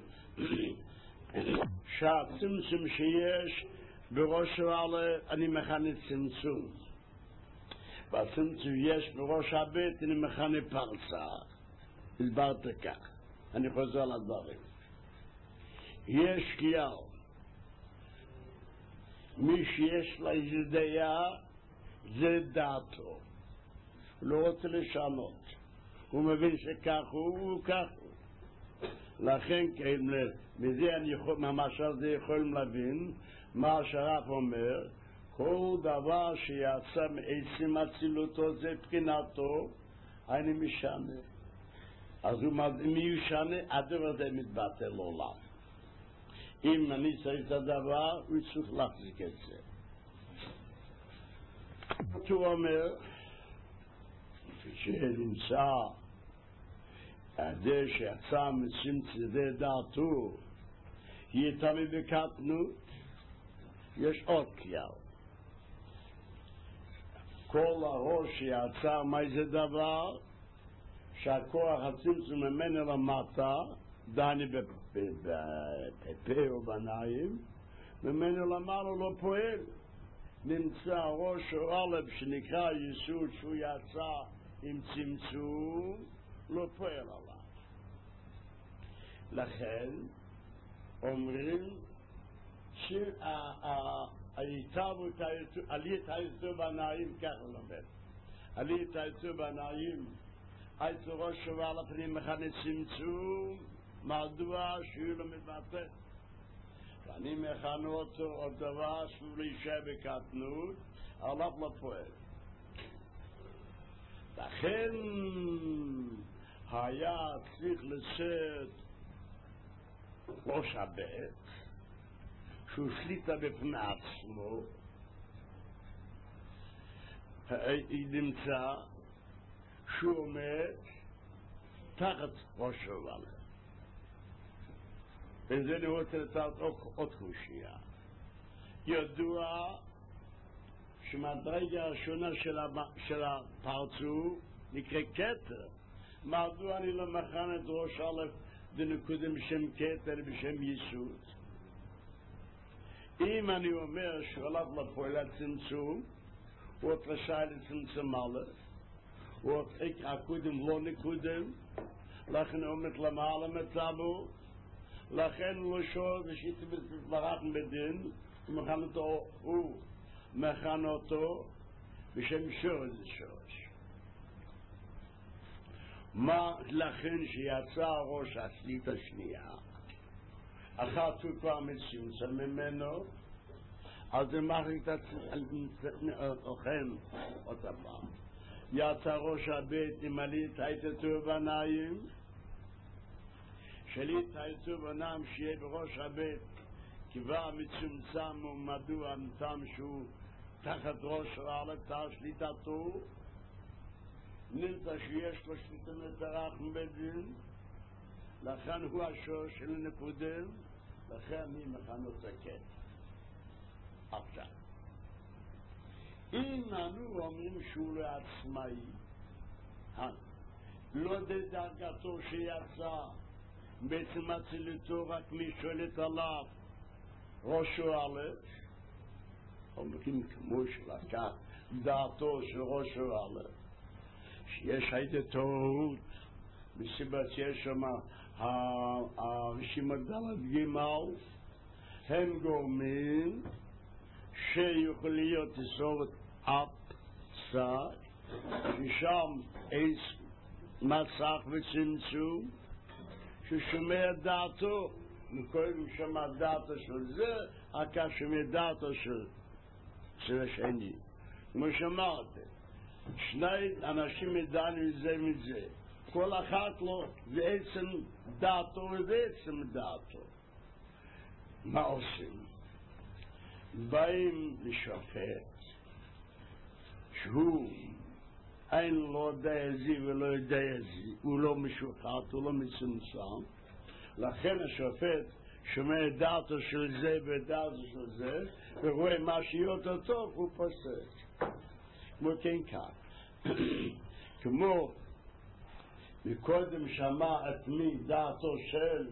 שהצמצום שיש בראש העלה אני מכנה צמצום. והצמצום יש בראש הבית אני מכנה פרסה. הסברת כך. אני חוזר לדברים. יש קייל. מי שיש לה ידעה זה דעתו. לא רוצה לשנות. הוא מבין שכך הוא וכך הוא. לכן מזה אני יכול, מהמשל זה יכולים להבין מה שהרב אומר, כל דבר שיצא מעצם אצילותו זה מבחינתו, אני משנה. אז הוא משנה, הדבר הזה מתבטל לעולם. אם אני צריך את הדבר, הוא צריך להחזיק את זה. הוא אומר, שנמצא זה שיצא מצמצם זה דעתו, היא הייתה מבקטנות, יש עוד כלל. כל הראש שיצא מאיזה דבר, שהכוח הצמצום ממנו למטה, דני בפה או בניים, ממנו למעלה לא פועל. נמצא ראש או אלף שנקרא יסוד שהוא יצא עם צמצום, לא פועל עליו. לכן אומרים עלית היצור בנאים, כך הוא לומד. עלית היצור בנאים, היצור ראש או אלף אני מכנה צמצום, מדוע שהוא לא מתבטא. ואני מכנה אותו עוד דבר שהוא להישאר בקטנות, עליו לא פועל. לכן היה צריך לשאת ראש הבית, שהוא שליטה בפני עצמו, נמצא שהוא עומד תחת ראש הבית. וזה אני רוצה לתת עוד חושייה. ידוע שמדרגה הראשונה של הפרצוף נקרא כתר. מדוע אני לא מכן את ראש א' בנקודה בשם כתר בשם יסוד? אם אני אומר שהוא הלך לפועל הצמצום, הוא עוד רשאי לצמצם א', הוא עוד אקרא קודם לא נקודם, לכן עומד למעלה מצבו, לכן הוא לא שואל ושיטה ברח בדין, הוא מכן אותו, הוא מכן אותו בשם שורש שורש. מה לכן שיצא ראש הסלית השנייה, אחת הוא כבר מצמצם ממנו, אז זה מחליט אוכן אותה פעם. יצא ראש הבית עם עלית הייתו בניים, שלית הייתו בניים שיהיה בראש הבית כבר מצומצם ומדוע מטעם שהוא תחת ראש רעלה תא שליטתו, נמצא שיש לו שליטה מטרח מבדין, לכן הוא השור של נקודם, לכן אני מכן אותה כן. עכשיו, אם אנו אומרים שהוא לא עצמאי, לא דרגתו שיצא, בעצם הצלתו רק מי שולט עליו, ראשו א', אומרים כמו שלקח דעתו של ראשו א', שיש הייתה טעות, בסיבת שיש שם הרשימת דלת ג' הם גורמים שיכול להיות תסורת אפ צד, ששם יש מסך וצמצום, ששומע דעתו, מקודם שומע דעתו של זה, רק שומע דעתו של, של השני. כמו שאמרתי, שני אנשים מדענו זה מזה, כל אחת לו זה עצם דעתו וזה עצם דעתו. מה עושים? באים לשופט שהוא אין לו דייזי ולא דייזי, הוא לא משוחט, הוא לא מצומצם, לכן השופט שומע דעתו של זה ודעתו של זה ורואה מה שיותר טוב הוא פוסק. כמו כן כך, כמו מקודם שמע את מי דעתו של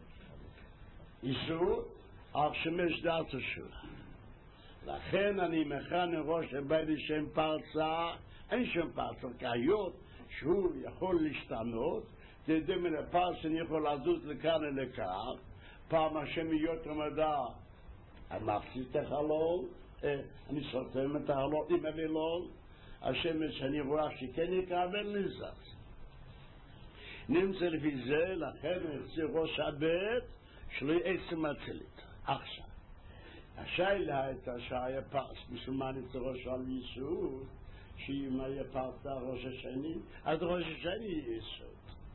איסור, אך שמש דעתו שלה. לכן אני מכן ראש הבית שם פרצה, אין שם פרצה, כהיות שהוא יכול להשתנות, זה ידע מן הפרצה יכול לזוז לכאן ולכאן, פעם השם להיות רמדה, אני מפסיד את החלול, אני סותם את החלול עם המילול, השם שאני רואה שכן יקבל לזז. נמצא לפי זה, לכן יצא ראש הבית, שלא יעצם הצלית. עכשיו, השאלה הייתה שהיה פרס, משום נמצא ראש על יסוד, שאם היה פרס הראש השני, אז ראש השני יהיה יסוד.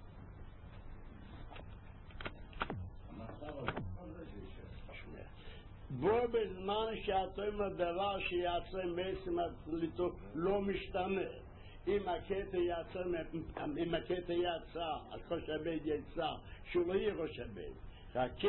בו בזמן שאתו עם הדבר שיעצר בעצם הצליתו לא משתנה. אם הקטע יצא, אם הקטע יצא, אז ראש הבית יצא, שהוא לא יהיה ראש הבית.